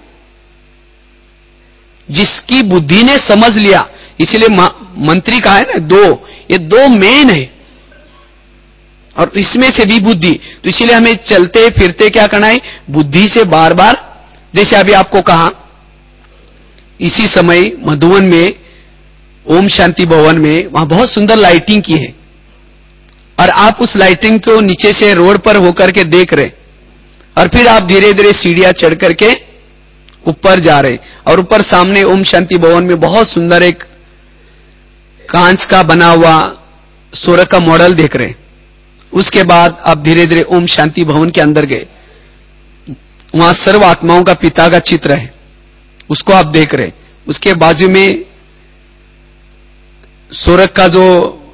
जिसकी बुद्धि ने समझ लिया, इसीलिए मंत्री कहा है ना, दो, ये दो मेन है और इसमें से भी बुद्धि। तो इसीलिए हमें चलते फिरते क्या करना है, बुद्धि से बार बार, जैसे अभी आपको कहा इसी समय मधुवन में ओम शांति भवन में वहां बहुत सुंदर लाइटिंग की है और आप उस लाइटिंग को नीचे से रोड पर होकर के देख रहे और फिर आप धीरे धीरे सीढ़ियां चढ़ करके ऊपर जा रहे और ऊपर सामने ओम शांति भवन में बहुत सुंदर एक कांच का बना हुआ सूर्य का मॉडल देख रहे। उसके बाद आप धीरे धीरे ओम शांति भवन के अंदर गए, वहां सर्व आत्माओं का पिता का चित्र है, उसको आप देख रहे। उसके बाजू में सूर्य का जो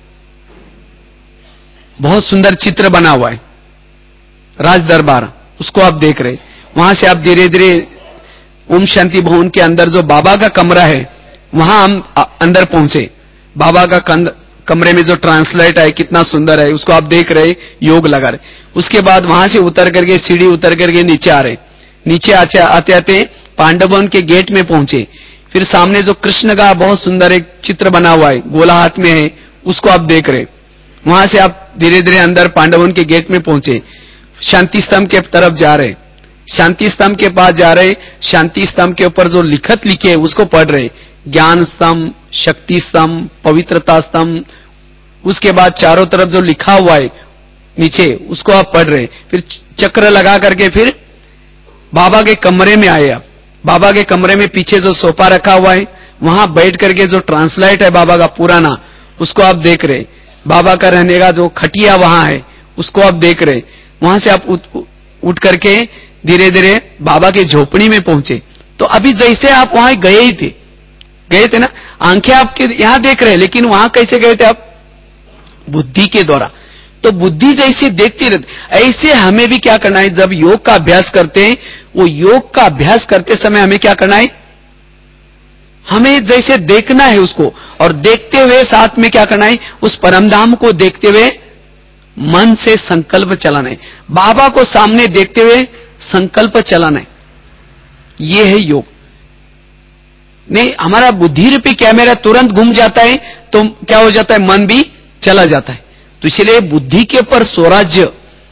बहुत सुंदर चित्र बना हुआ है राज दरबार, उसको आप देख रहे। वहां से आप धीरे धीरे ओम शांति भवन के अंदर जो बाबा का कमरा है वहां हम अंदर पहुंचे। बाबा का कमरे में जो ट्रांसलाइट है कितना सुंदर है, उसको आप देख रहे, योग लगा रहे। उसके बाद वहां से उतर करके सीढ़ी उतर करके नीचे आ रहे। नीचे आते आते आते पांडव भवन के गेट में पहुंचे। फिर सामने जो कृष्ण का बहुत सुंदर एक चित्र बना हुआ है, गोला हाथ में है, उसको आप देख रहे। वहां से आप धीरे धीरे अंदर पांडव भवन के गेट में पहुंचे। शांति स्तंभ के तरफ जा रहे, शांति स्तंभ के पास जा रहे। शांति स्तंभ के ऊपर जो लिखत लिखे है उसको पढ़ रहे, ज्ञान स्तंभ, शक्ति स्तंभ, पवित्रता स्तंभ। उसके बाद चारों तरफ जो लिखा हुआ है नीचे उसको आप पढ़ रहे। फिर चक्र लगा करके फिर बाबा के कमरे में आए। आप बाबा के कमरे में पीछे जो सोफा रखा हुआ है वहां बैठ करके जो ट्रांसलाइट है बाबा का पुराना, उसको आप देख रहे। बाबा का रहने का जो खटिया वहां है उसको आप देख रहे। वहां से आप उठ, उठ करके धीरे धीरे बाबा की झोपड़ी में पहुंचे। तो अभी जैसे आप वहां गए ही थे, गए थे ना, आंखें आपके यहां देख रहे, लेकिन वहां कैसे गए थे आप? बुद्धि के द्वारा। तो बुद्धि जैसे देखती रहती, ऐसे हमें भी क्या करना है, जब योग का अभ्यास करते हैं, वो योग का अभ्यास करते समय हमें क्या करना है, हमें जैसे देखना है उसको, और देखते हुए साथ में क्या करना है, उस परमधाम को देखते हुए मन से संकल्प चलाना है। बाबा को सामने देखते हुए संकल्प चलाना है, ये है योग। नहीं, हमारा बुद्धि रूपी कैमरा तुरंत घूम जाता है तो क्या हो जाता है, मन भी चला जाता है। तो इसलिए बुद्धि के ऊपर स्वराज्य,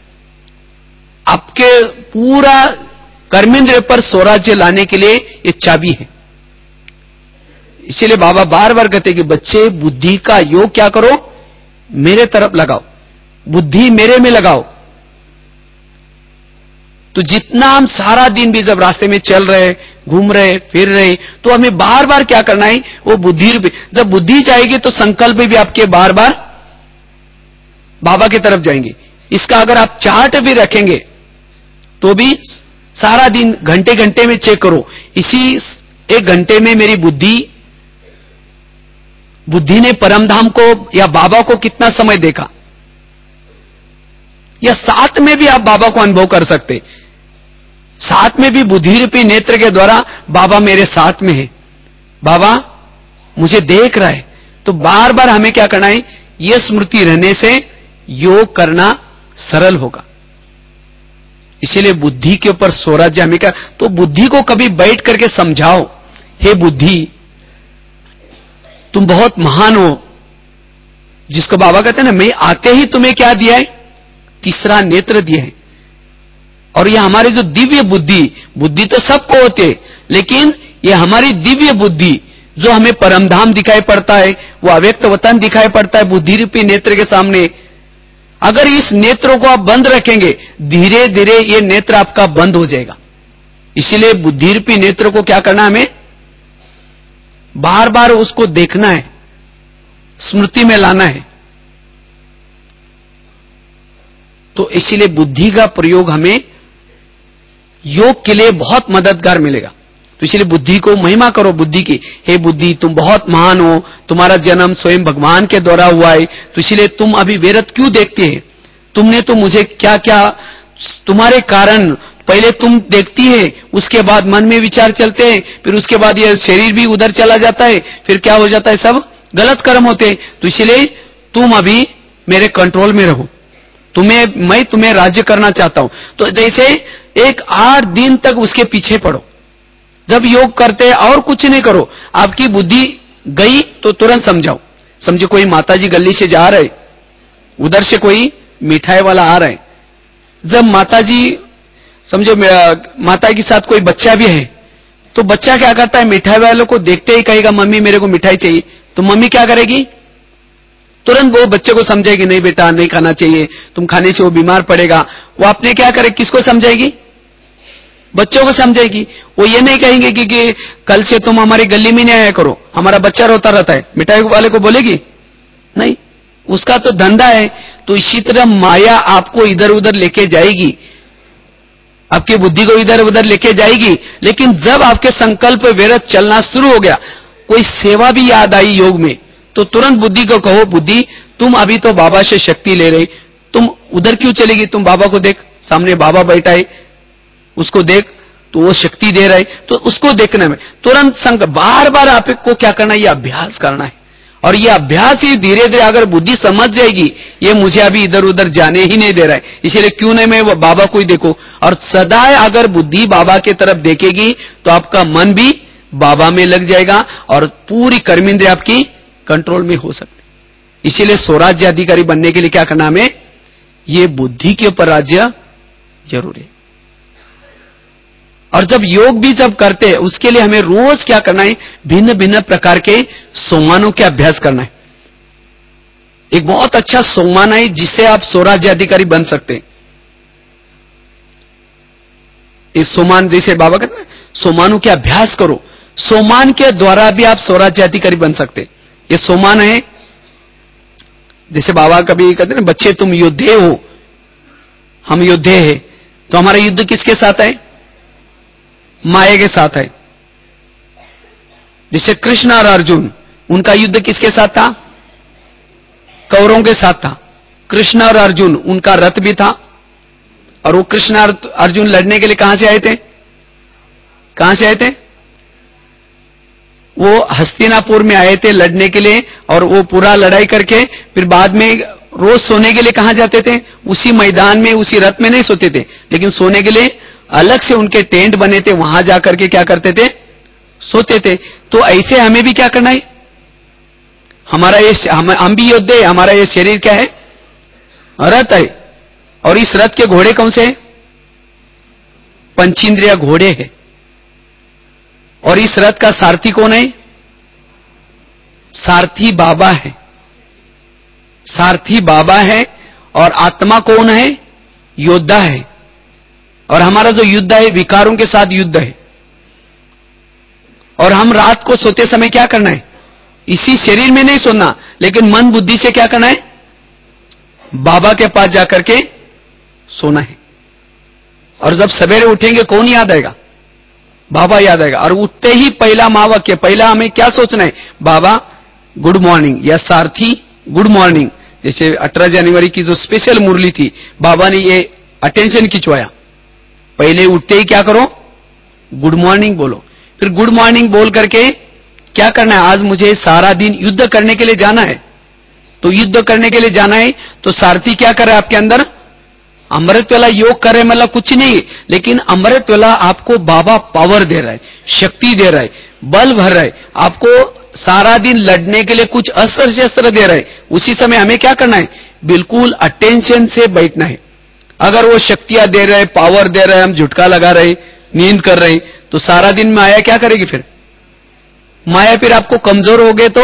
आपके पूरा कर्मेंद्र पर स्वराज्य लाने के लिए ये चाबी है। इसीलिए बाबा बार बार कहते कि बच्चे बुद्धि का योग क्या करो, मेरे तरफ लगाओ, बुद्धि मेरे में लगाओ। तो जितना हम सारा दिन भी जब रास्ते में चल रहे, घूम रहे, फिर रहे, तो हमें बार बार क्या करना है, वो बुद्धि रूपी, जब बुद्धि जाएगी तो संकल्प भी आपके बार बार बाबा की तरफ जाएंगे। इसका अगर आप चार्ट भी रखेंगे तो भी सारा दिन घंटे घंटे में चेक करो, इसी एक घंटे में मेरी बुद्धि बुद्धि ने परमधाम को या बाबा को कितना समय देखा, या साथ में भी आप बाबा को अनुभव कर सकते। साथ में भी बुद्धि रूपी नेत्र के द्वारा बाबा मेरे साथ में है, बाबा मुझे देख रहा है। तो बार बार हमें क्या करना है, यह स्मृति रहने से योग करना सरल होगा। इसीलिए बुद्धि के ऊपर स्वराज्य हमें क्या, तो बुद्धि को कभी बैठ करके समझाओ, हे बुद्धि तुम बहुत महान हो, जिसको बाबा कहते हैं ना, मैं आते ही तुम्हें क्या दिया है, तीसरा नेत्र दिया है। और यह हमारी जो दिव्य बुद्धि, बुद्धि तो सबको होते, लेकिन यह हमारी दिव्य बुद्धि जो हमें परमधाम दिखाई पड़ता है, वो अव्यक्त वतन दिखाई पड़ता है बुद्धि रूपी नेत्र के सामने। अगर इस नेत्रों को आप बंद रखेंगे, धीरे धीरे ये नेत्र आपका बंद हो जाएगा। इसलिए बुद्धि रूपी नेत्र को क्या करना, हमें बार बार उसको देखना है, स्मृति में लाना है। तो इसीलिए बुद्धि का प्रयोग हमें योग के लिए बहुत मददगार मिलेगा। तो इसलिए बुद्धि को महिमा करो, बुद्धि की, हे बुद्धि तुम बहुत महान हो, तुम्हारा जन्म स्वयं भगवान के द्वारा हुआ है, तो इसलिए तुम अभी व्यर्थ क्यों देखते हैं? तुमने तो मुझे क्या क्या, तुम्हारे कारण पहले तुम देखती है, उसके बाद मन में विचार चलते हैं, फिर उसके बाद ये शरीर भी उधर चला जाता है, फिर क्या हो जाता है, सब गलत कर्म होते हैं। तो इसलिए तुम अभी मेरे कंट्रोल में रहो, तुम्हें मैं तुम्हें राज्य करना चाहता हूं। तो जैसे एक आठ दिन तक उसके पीछे पड़ो, जब योग करते और कुछ नहीं करो, आपकी बुद्धि गई तो तुरंत समझाओ। समझो कोई माताजी गली से जा रहे, उधर से कोई मिठाई वाला आ रहा है, जब माताजी समझो माता के साथ कोई बच्चा भी है, तो बच्चा क्या करता है, मिठाई वालों को देखते ही कहेगा मम्मी मेरे को मिठाई चाहिए। तो मम्मी क्या करेगी, तुरंत वो बच्चे को समझाएगी नहीं बेटा नहीं खाना चाहिए, तुम खाने से वो बीमार पड़ेगा। वो अपने क्या करे, किसको समझाएगी, बच्चों को समझाएगी। वो ये नहीं कहेंगे कि, कि कल से तुम हमारी गली में नहीं आया करो, हमारा बच्चा रोता रहता है, मिठाई वाले को बोलेगी नहीं, उसका तो धंधा है। तो इसी तरह माया आपको इधर उधर लेके जाएगी, आपकी बुद्धि को इधर उधर लेके जाएगी। लेकिन जब आपके संकल्प व्यर्थ चलना शुरू हो गया, कोई सेवा भी याद आई योग में, तो तुरंत बुद्धि को कहो बुद्धि तुम अभी तो बाबा से शक्ति ले रही, तुम उधर क्यों चलेगी, तुम बाबा को देख, सामने बाबा बैठा है, उसको देख, तो वो शक्ति दे रहा है, तो उसको देखने में तुरंत संग बार बार आपको क्या करना है, ये अभ्यास करना है। और ये अभ्यास ही धीरे धीरे अगर बुद्धि समझ जाएगी, ये मुझे अभी इधर उधर जाने ही नहीं दे रहा है, इसलिए क्यों नहीं मैं बाबा को ही देखो। और सदा अगर बुद्धि बाबा की तरफ देखेगी तो आपका मन भी बाबा में लग जाएगा और पूरी कर्मेंद्रिय आपकी कंट्रोल में हो सकती। इसीलिए स्वराज्य अधिकारी बनने के लिए क्या करना, हमें ये बुद्धि के ऊपर राज्य जरूरी है। और जब योग भी जब करते हैं, उसके लिए हमें रोज क्या करना है, भिन्न भिन्न प्रकार के सोमानों के अभ्यास करना है। एक बहुत अच्छा सोमान है जिससे आप स्वराज्य अधिकारी बन सकते हैं। इस सोमान जैसे बाबा कहते हैं, सोमानों के अभ्यास करो, सोमान के द्वारा भी आप स्वराज्य अधिकारी बन सकते हैं। ये सोमान है, जैसे बाबा कभी कहते हैं बच्चे तुम योद्धे हो, हम योद्धे हैं, तो हमारा युद्ध किसके साथ है, माया के साथ है। जैसे कृष्ण और अर्जुन, उनका युद्ध किसके साथ था, कौरवों के साथ था। कृष्ण और अर्जुन, उनका रथ भी था, और वो कृष्ण और अर्जुन लड़ने के लिए कहां से आए थे, कहां से आए थे, वो हस्तिनापुर में आए थे लड़ने के लिए, और वो पूरा लड़ाई करके फिर बाद में रोज सोने के लिए कहां जाते थे, उसी मैदान में उसी रथ में नहीं सोते थे, लेकिन सोने के लिए अलग से उनके टेंट बने थे, वहां जाकर के क्या करते थे, सोते थे। तो ऐसे हमें भी क्या करना है, हमारा ये हम, हम भी योद्धे, हमारा ये शरीर क्या है, रथ है, और इस रथ के घोड़े कौन से हैं, पंचेंद्रिय घोड़े हैं। और इस रथ का सारथी कौन है, सारथी बाबा है, सारथी बाबा है। और आत्मा कौन है, योद्धा है। और हमारा जो युद्ध है विकारों के साथ युद्ध है। और हम रात को सोते समय क्या करना है, इसी शरीर में नहीं सोना, लेकिन मन बुद्धि से क्या करना है, बाबा के पास जाकर के सोना है। और जब सवेरे उठेंगे कौन याद आएगा, बाबा याद आएगा। और उठते ही पहला महावाक्य, पहला हमें क्या सोचना है, बाबा गुड मॉर्निंग, या सारथी गुड मॉर्निंग। जैसे अठारह जनवरी की जो स्पेशल मुरली थी, बाबा ने ये अटेंशन खिंचवाया, पहले उठते ही क्या करो, गुड मॉर्निंग बोलो। फिर गुड मॉर्निंग बोल करके क्या करना है, आज मुझे सारा दिन युद्ध करने के लिए जाना है। तो युद्ध करने के लिए जाना है, तो सारथी क्या कर रहा है आपके अंदर, अमृत वाला योग कर रहे, मतलब कुछ नहीं, लेकिन अमृत वाला आपको बाबा पावर दे रहा है, शक्ति दे रहा है, बल भर रहा है, आपको सारा दिन लड़ने के लिए कुछ अस्त्र शस्त्र दे रहा है। उसी समय हमें क्या करना है, बिल्कुल अटेंशन से बैठना है। अगर वो शक्तियां दे रहे, पावर दे रहे, हम झुटका लगा रहे, नींद कर रहे, तो सारा दिन माया क्या करेगी, फिर माया फिर आपको कमजोर हो गए तो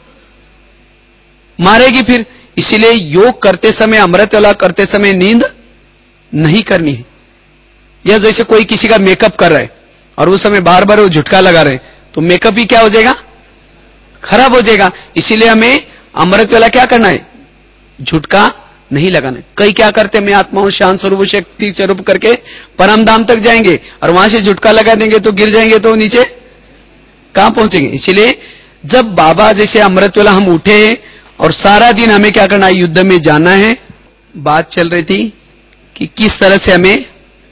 मारेगी फिर। इसीलिए योग करते समय, अमृत वाला करते समय नींद नहीं करनी है। या जैसे कोई किसी का मेकअप कर रहा है और उस समय बार बार वो झुटका लगा रहे, तो मेकअप ही क्या हो जाएगा, खराब हो जाएगा। इसीलिए हमें अमृत वाला क्या करना है, झुटका नहीं लगाना है। कई क्या करते, मैं आत्मा हूं, शांत स्वरूप शक्ति स्वरूप करके परम धाम तक जाएंगे और वहां से झुटका लगा देंगे तो गिर जाएंगे, तो नीचे कहां पहुंचेंगे। इसलिए जब बाबा जैसे अमृत वाला हम उठे और सारा दिन हमें क्या करना है, युद्ध में जाना है। बात चल रही थी कि किस तरह से हमें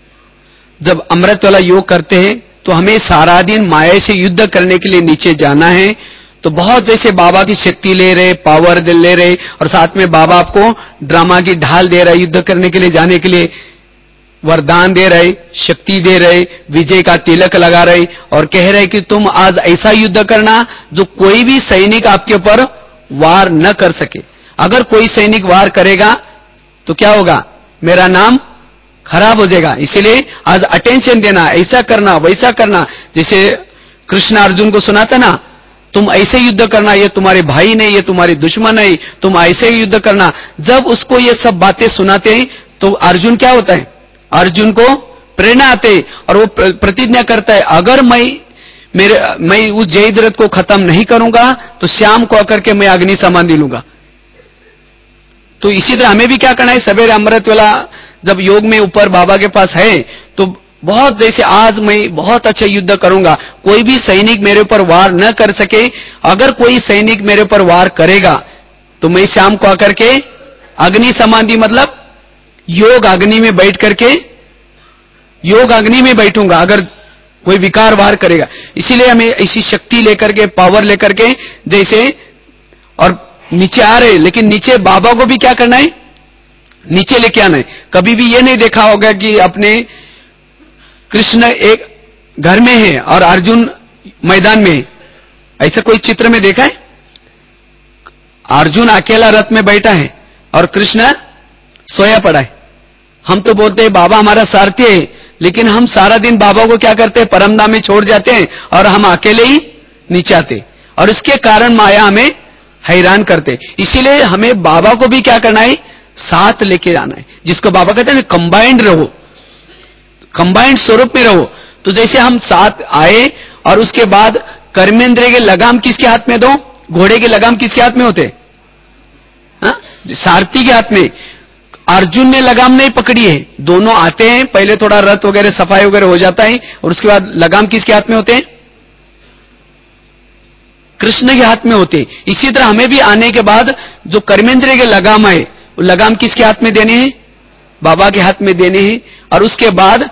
जब अमृत वाला योग करते हैं तो हमें सारा दिन माया से युद्ध करने के लिए नीचे जाना है। तो बहुत जैसे बाबा की शक्ति ले रहे, पावर ले रहे, और साथ में बाबा आपको ड्रामा की ढाल दे रहा है, युद्ध करने के लिए जाने के लिए वरदान दे रहे, शक्ति दे रहे, विजय का तिलक लगा रहे और कह रहे कि तुम आज ऐसा युद्ध करना जो कोई भी सैनिक आपके ऊपर वार न कर सके। अगर कोई सैनिक वार करेगा तो क्या होगा, मेरा नाम खराब हो जाएगा। इसलिए आज अटेंशन देना, ऐसा करना वैसा करना। जैसे कृष्ण अर्जुन को सुनाता ना, तुम ऐसे युद्ध करना, ये तुम्हारे भाई नहीं, ये तुम्हारे दुश्मन नहीं, तुम ऐसे युद्ध करना। जब उसको ये सब बातें सुनाते हैं तो अर्जुन क्या होता है, अर्जुन को प्रेरणा आते और वो प्रतिज्ञा करता है, अगर मैं मेरे मैं उस जयद्रथ को खत्म नहीं करूंगा तो श्याम को आकर के मैं अग्नि समाधि लूंगा। तो इसी तरह हमें भी क्या करना है, सवेरे अमृत वाला जब योग में ऊपर बाबा के पास है तो बहुत जैसे आज मैं बहुत अच्छा युद्ध करूंगा, कोई भी सैनिक मेरे ऊपर वार न कर सके। अगर कोई सैनिक मेरे ऊपर वार करेगा तो मैं शाम को आकर के अग्नि समाधि, मतलब योग अग्नि में बैठ करके योग अग्नि में बैठूंगा अगर कोई विकार वार करेगा। इसीलिए हमें ऐसी शक्ति लेकर के, पावर लेकर के जैसे, और नीचे आ रहे, लेकिन नीचे बाबा को भी क्या करना है, नीचे लेके आना है। कभी भी ये नहीं देखा होगा कि अपने कृष्ण एक घर में है और अर्जुन मैदान में है, ऐसा कोई चित्र में देखा है? अर्जुन अकेला रथ में बैठा है और कृष्ण सोया पड़ा है। हम तो बोलते हैं बाबा हमारा सारथी है, लेकिन हम सारा दिन बाबा को क्या करते हैं, परमधाम में छोड़ जाते हैं और हम अकेले ही नीचे आते, और इसके कारण माया हमें हैरान करते। इसीलिए हमें बाबा को भी क्या करना है, साथ लेके जाना है, जिसको बाबा कहते हैं कंबाइंड रहो, कंबाइंड स्वरूप में रहो। तो जैसे हम साथ आए और उसके बाद कर्मेंद्रिय के लगाम किसके हाथ में दो, घोड़े के लगाम किसके हाथ में होते, हाँ? सारथी के हाथ में। अर्जुन ने लगाम नहीं पकड़ी है, दोनों आते हैं, पहले थोड़ा रथ वगैरह सफाई वगैरह हो जाता है और उसके बाद लगाम किसके हाथ में होते हैं, कृष्ण के हाथ में होते हैं। इसी तरह हमें भी आने के बाद जो कर्मेंद्रिय के लगाम है, वो लगाम किसके हाथ में देने हैं, बाबा के हाथ में देने हैं। और उसके बाद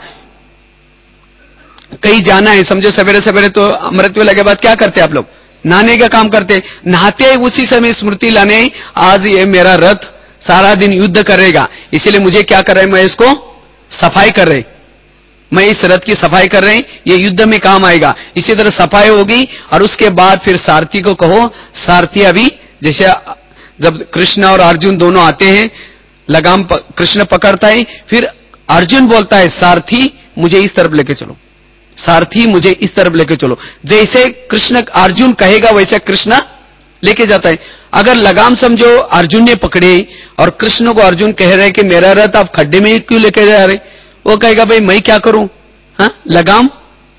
कहीं जाना है, समझो सवेरे सवेरे तो अमृत वेला के बाद क्या करते हैं आप लोग, नहाने का काम करते, नहाते उसी समय स्मृति लाने, आज ये मेरा रथ सारा दिन युद्ध करेगा, इसलिए मुझे क्या कर रहे हैं, मैं इसको सफाई कर रहे, मैं इस रथ की सफाई कर रहे हैं, ये युद्ध में काम आएगा। इसी तरह सफाई होगी और उसके बाद फिर सारथी को कहो, सारथी अभी जैसे जब कृष्ण और अर्जुन दोनों आते हैं, लगाम प, कृष्ण पकड़ता है, फिर अर्जुन बोलता है सारथी मुझे इस तरफ लेके चलो, सारथी मुझे इस तरफ लेके चलो। जैसे कृष्ण अर्जुन कहेगा वैसे कृष्ण लेके जाता है। अगर लगाम समझो अर्जुन ने पकड़े और कृष्ण को अर्जुन कह रहे कि मेरा रथ आप खड्डे में क्यों लेके जा रहे, वो कहेगा भाई मैं क्या करूं, हाँ लगाम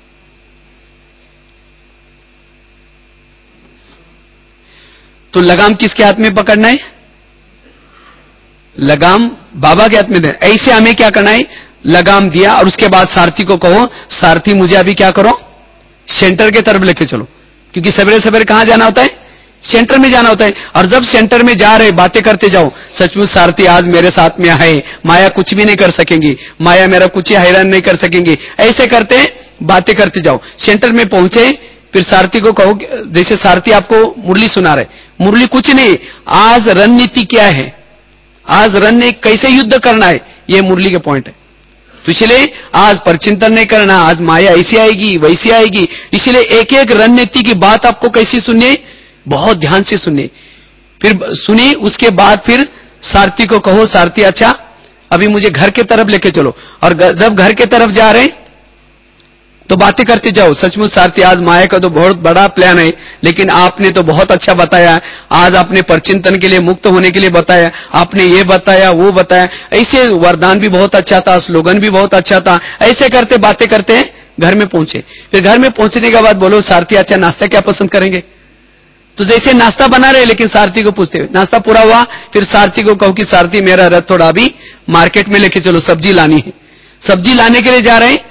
तो लगाम किसके हाथ में पकड़ना है, लगाम बाबा के हाथ में देना। ऐसे हमें क्या करना है, लगाम दिया और उसके बाद सारथी को कहो सारथी मुझे अभी क्या करो, सेंटर के तरफ लेके चलो, क्योंकि सवेरे सवेरे कहां जाना होता है, सेंटर में जाना होता है। और जब सेंटर में जा रहे बातें करते जाओ, सचमुच सारथी आज मेरे साथ में है, माया कुछ भी नहीं कर सकेंगी, माया मेरा कुछ ही हैरान नहीं कर सकेंगी, ऐसे करते बातें करते जाओ। सेंटर में पहुंचे फिर सारथी को कहो, जैसे सारथी आपको मुरली सुना रहे, मुरली कुछ नहीं, आज रणनीति क्या है, आज रणनीति कैसे युद्ध करना है, ये मुरली के पॉइंट है। तो इसलिए आज परचिंतन नहीं करना, आज माया ऐसी आएगी वैसी आएगी, इसलिए एक एक रणनीति की बात आपको कैसी सुनिए, बहुत ध्यान से सुनिए। फिर सुनिए, उसके बाद फिर सारथी को कहो सारथी अच्छा अभी मुझे घर के तरफ लेके चलो, और जब घर के तरफ जा रहे तो बातें करते जाओ। सचमुच सारथी, आज माया का तो बहुत बड़ा प्लान है, लेकिन आपने तो बहुत अच्छा बताया। आज आपने परचिंतन के लिए, मुक्त होने के लिए बताया, आपने ये बताया, वो बताया। ऐसे वरदान भी बहुत अच्छा था, स्लोगन भी बहुत अच्छा था। ऐसे करते बातें करते घर में पहुंचे। फिर घर में पहुंचने के बाद बोलो सारथी, अच्छा नाश्ता क्या पसंद करेंगे? तो जैसे नाश्ता बना रहे, लेकिन सारथी को पूछते, नाश्ता पूरा हुआ, फिर सारथी को कहो कि सारथी मेरा रथ थोड़ा अभी मार्केट में लेके चलो, सब्जी लानी है। सब्जी लाने के लिए जा रहे हैं।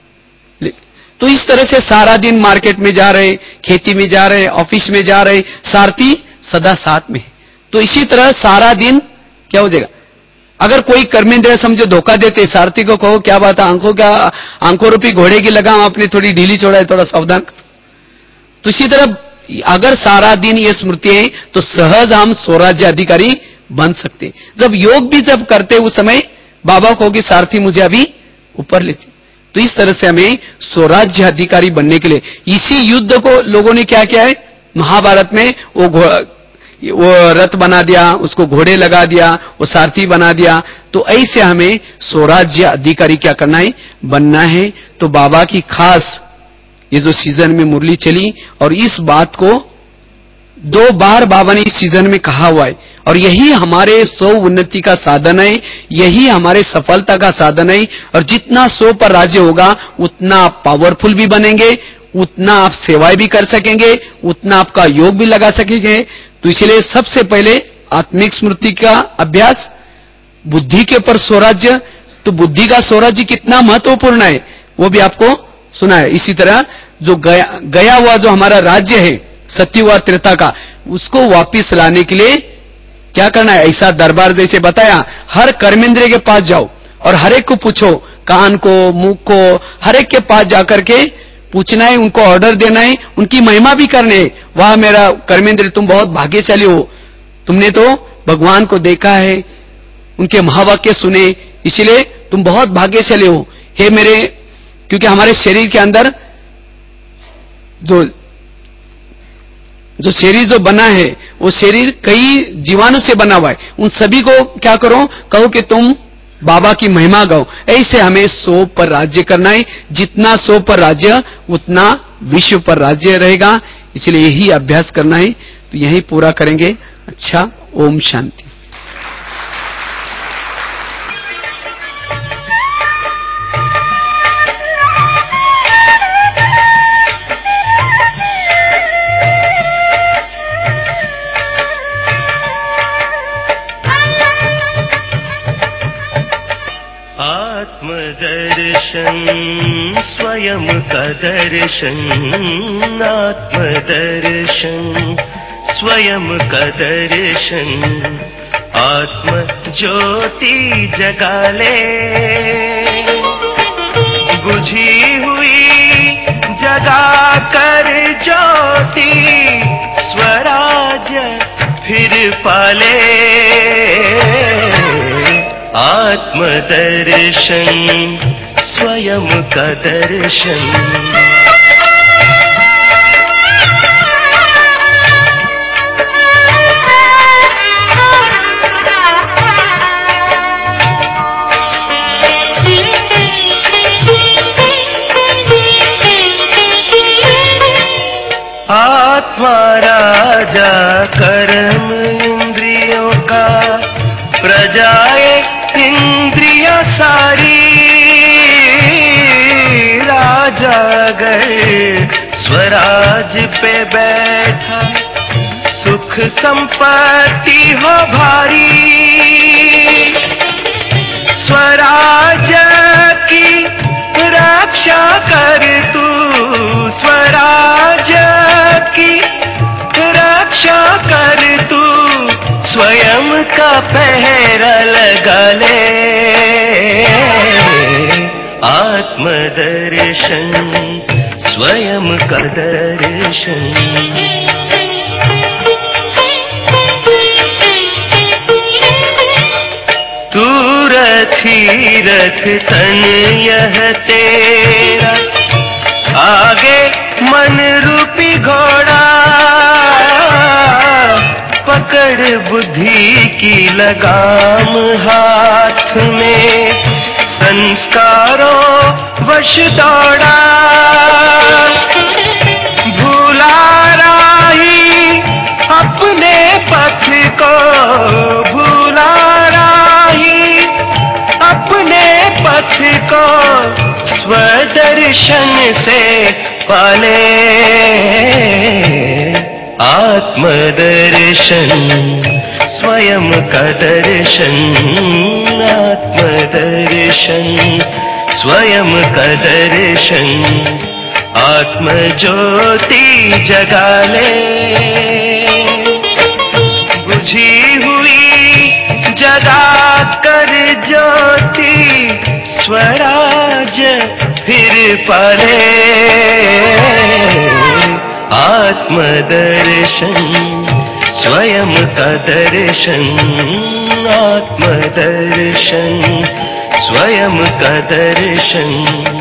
तो इस तरह से सारा दिन मार्केट में जा रहे, खेती में जा रहे, ऑफिस में जा रहे, सारथी सदा साथ में है। तो इसी तरह सारा दिन क्या हो जाएगा? अगर कोई कर्मेंद्रिय समझो धोखा देते, सारथी को कहो क्या बात है, आंखों का आंखों रूपी घोड़े की लगाम आपने थोड़ी ढीली छोड़ा है, थोड़ा सावधान करो। तो इसी तरह अगर सारा दिन ये स्मृति है तो सहज हम स्वराज्य अधिकारी बन सकते। जब योग भी जब करते उस समय बाबा को कि सारथी मुझे अभी ऊपर ले। तो इस तरह से हमें स्वराज्य अधिकारी बनने के लिए इसी युद्ध को लोगों ने क्या किया है, महाभारत में वो वो रथ बना दिया, उसको घोड़े लगा दिया, वो सारथी बना दिया। तो ऐसे हमें स्वराज्य अधिकारी क्या करना है, बनना है। तो बाबा की खास ये जो सीजन में मुरली चली, और इस बात को दो बार बाबा ने इस सीजन में कहा हुआ है, और यही हमारे सौ उन्नति का साधन है, यही हमारे सफलता का साधन है। और जितना सौ पर राज्य होगा उतना आप पावरफुल भी बनेंगे, उतना आप सेवाएं भी कर सकेंगे, उतना आपका योग भी लगा सकेंगे। तो इसलिए सबसे पहले आत्मिक स्मृति का अभ्यास, बुद्धि के ऊपर स्वराज्य। तो बुद्धि का स्वराज्य कितना महत्वपूर्ण है वो भी आपको सुना है। इसी तरह जो गया, गया हुआ जो हमारा राज्य है सत्युग और त्रेता का, उसको वापिस लाने के लिए क्या करना है, ऐसा दरबार जैसे बताया, हर कर्मेंद्रिय के पास जाओ और हर एक को पूछो, कान को, मुख को, हर एक के पास जाकर के पूछना है, उनको ऑर्डर देना है, उनकी महिमा भी करनी है। वाह मेरा कर्मेंद्रिय, तुम बहुत भाग्यशाली हो, तुमने तो भगवान को देखा है, उनके महावाक्य सुने, इसलिए तुम बहुत भाग्यशाली हो। हे मेरे, क्योंकि हमारे शरीर के अंदर जो जो शरीर जो बना है वो शरीर कई जीवाणु से बना हुआ है। उन सभी को क्या करो, कहो कि तुम बाबा की महिमा गाओ। ऐसे हमें सौ पर राज्य करना है। जितना सौ पर राज्य उतना विश्व पर राज्य रहेगा। इसलिए यही अभ्यास करना है। तो यही पूरा करेंगे। अच्छा, ओम शांति। आत्मदर्शन स्वयं का दर्शन, आत्मदर्शन स्वयं का दर्शन, आत्म ज्योति जगा ले, बुझी हुई जगा कर ज्योति, स्वराज्य फिर पाले। आत्मदर्शन स्वयं का दर्शन। आत्मा राजा कर्म इंद्रियों का, प्रजाए इंद्रिया सारी, राजा अगर स्वराज पे बैठा, सुख संपत्ति हो भारी। स्वराज की रक्षा कर तू, स्वराज की रक्षा कर तू, स्वयं का पहरा लगा ले। आत्मदर्शन स्वयं का दर्शन। तू रथी रथ तन यह तेरा, आगे मन रूपी घोड़ा, पकड़ बुद्धि की लगाम हाथ में, संस्कारों वश दौड़ा, भूला राही अपने पथ को, भूला राही अपने पथ को, स्वदर्शन से पाले आत्मदर्शन, स्वयं का दर्शन, आत्मदर्शन, स्वयं का दर्शन, आत्मज्योति जगा ले, बुझी हुई जगा कर ज्योति, स्वराज फिर पाले आत्मदर्शन, स्वयं का दर्शन, आत्मदर्शन, स्वयं का दर्शन।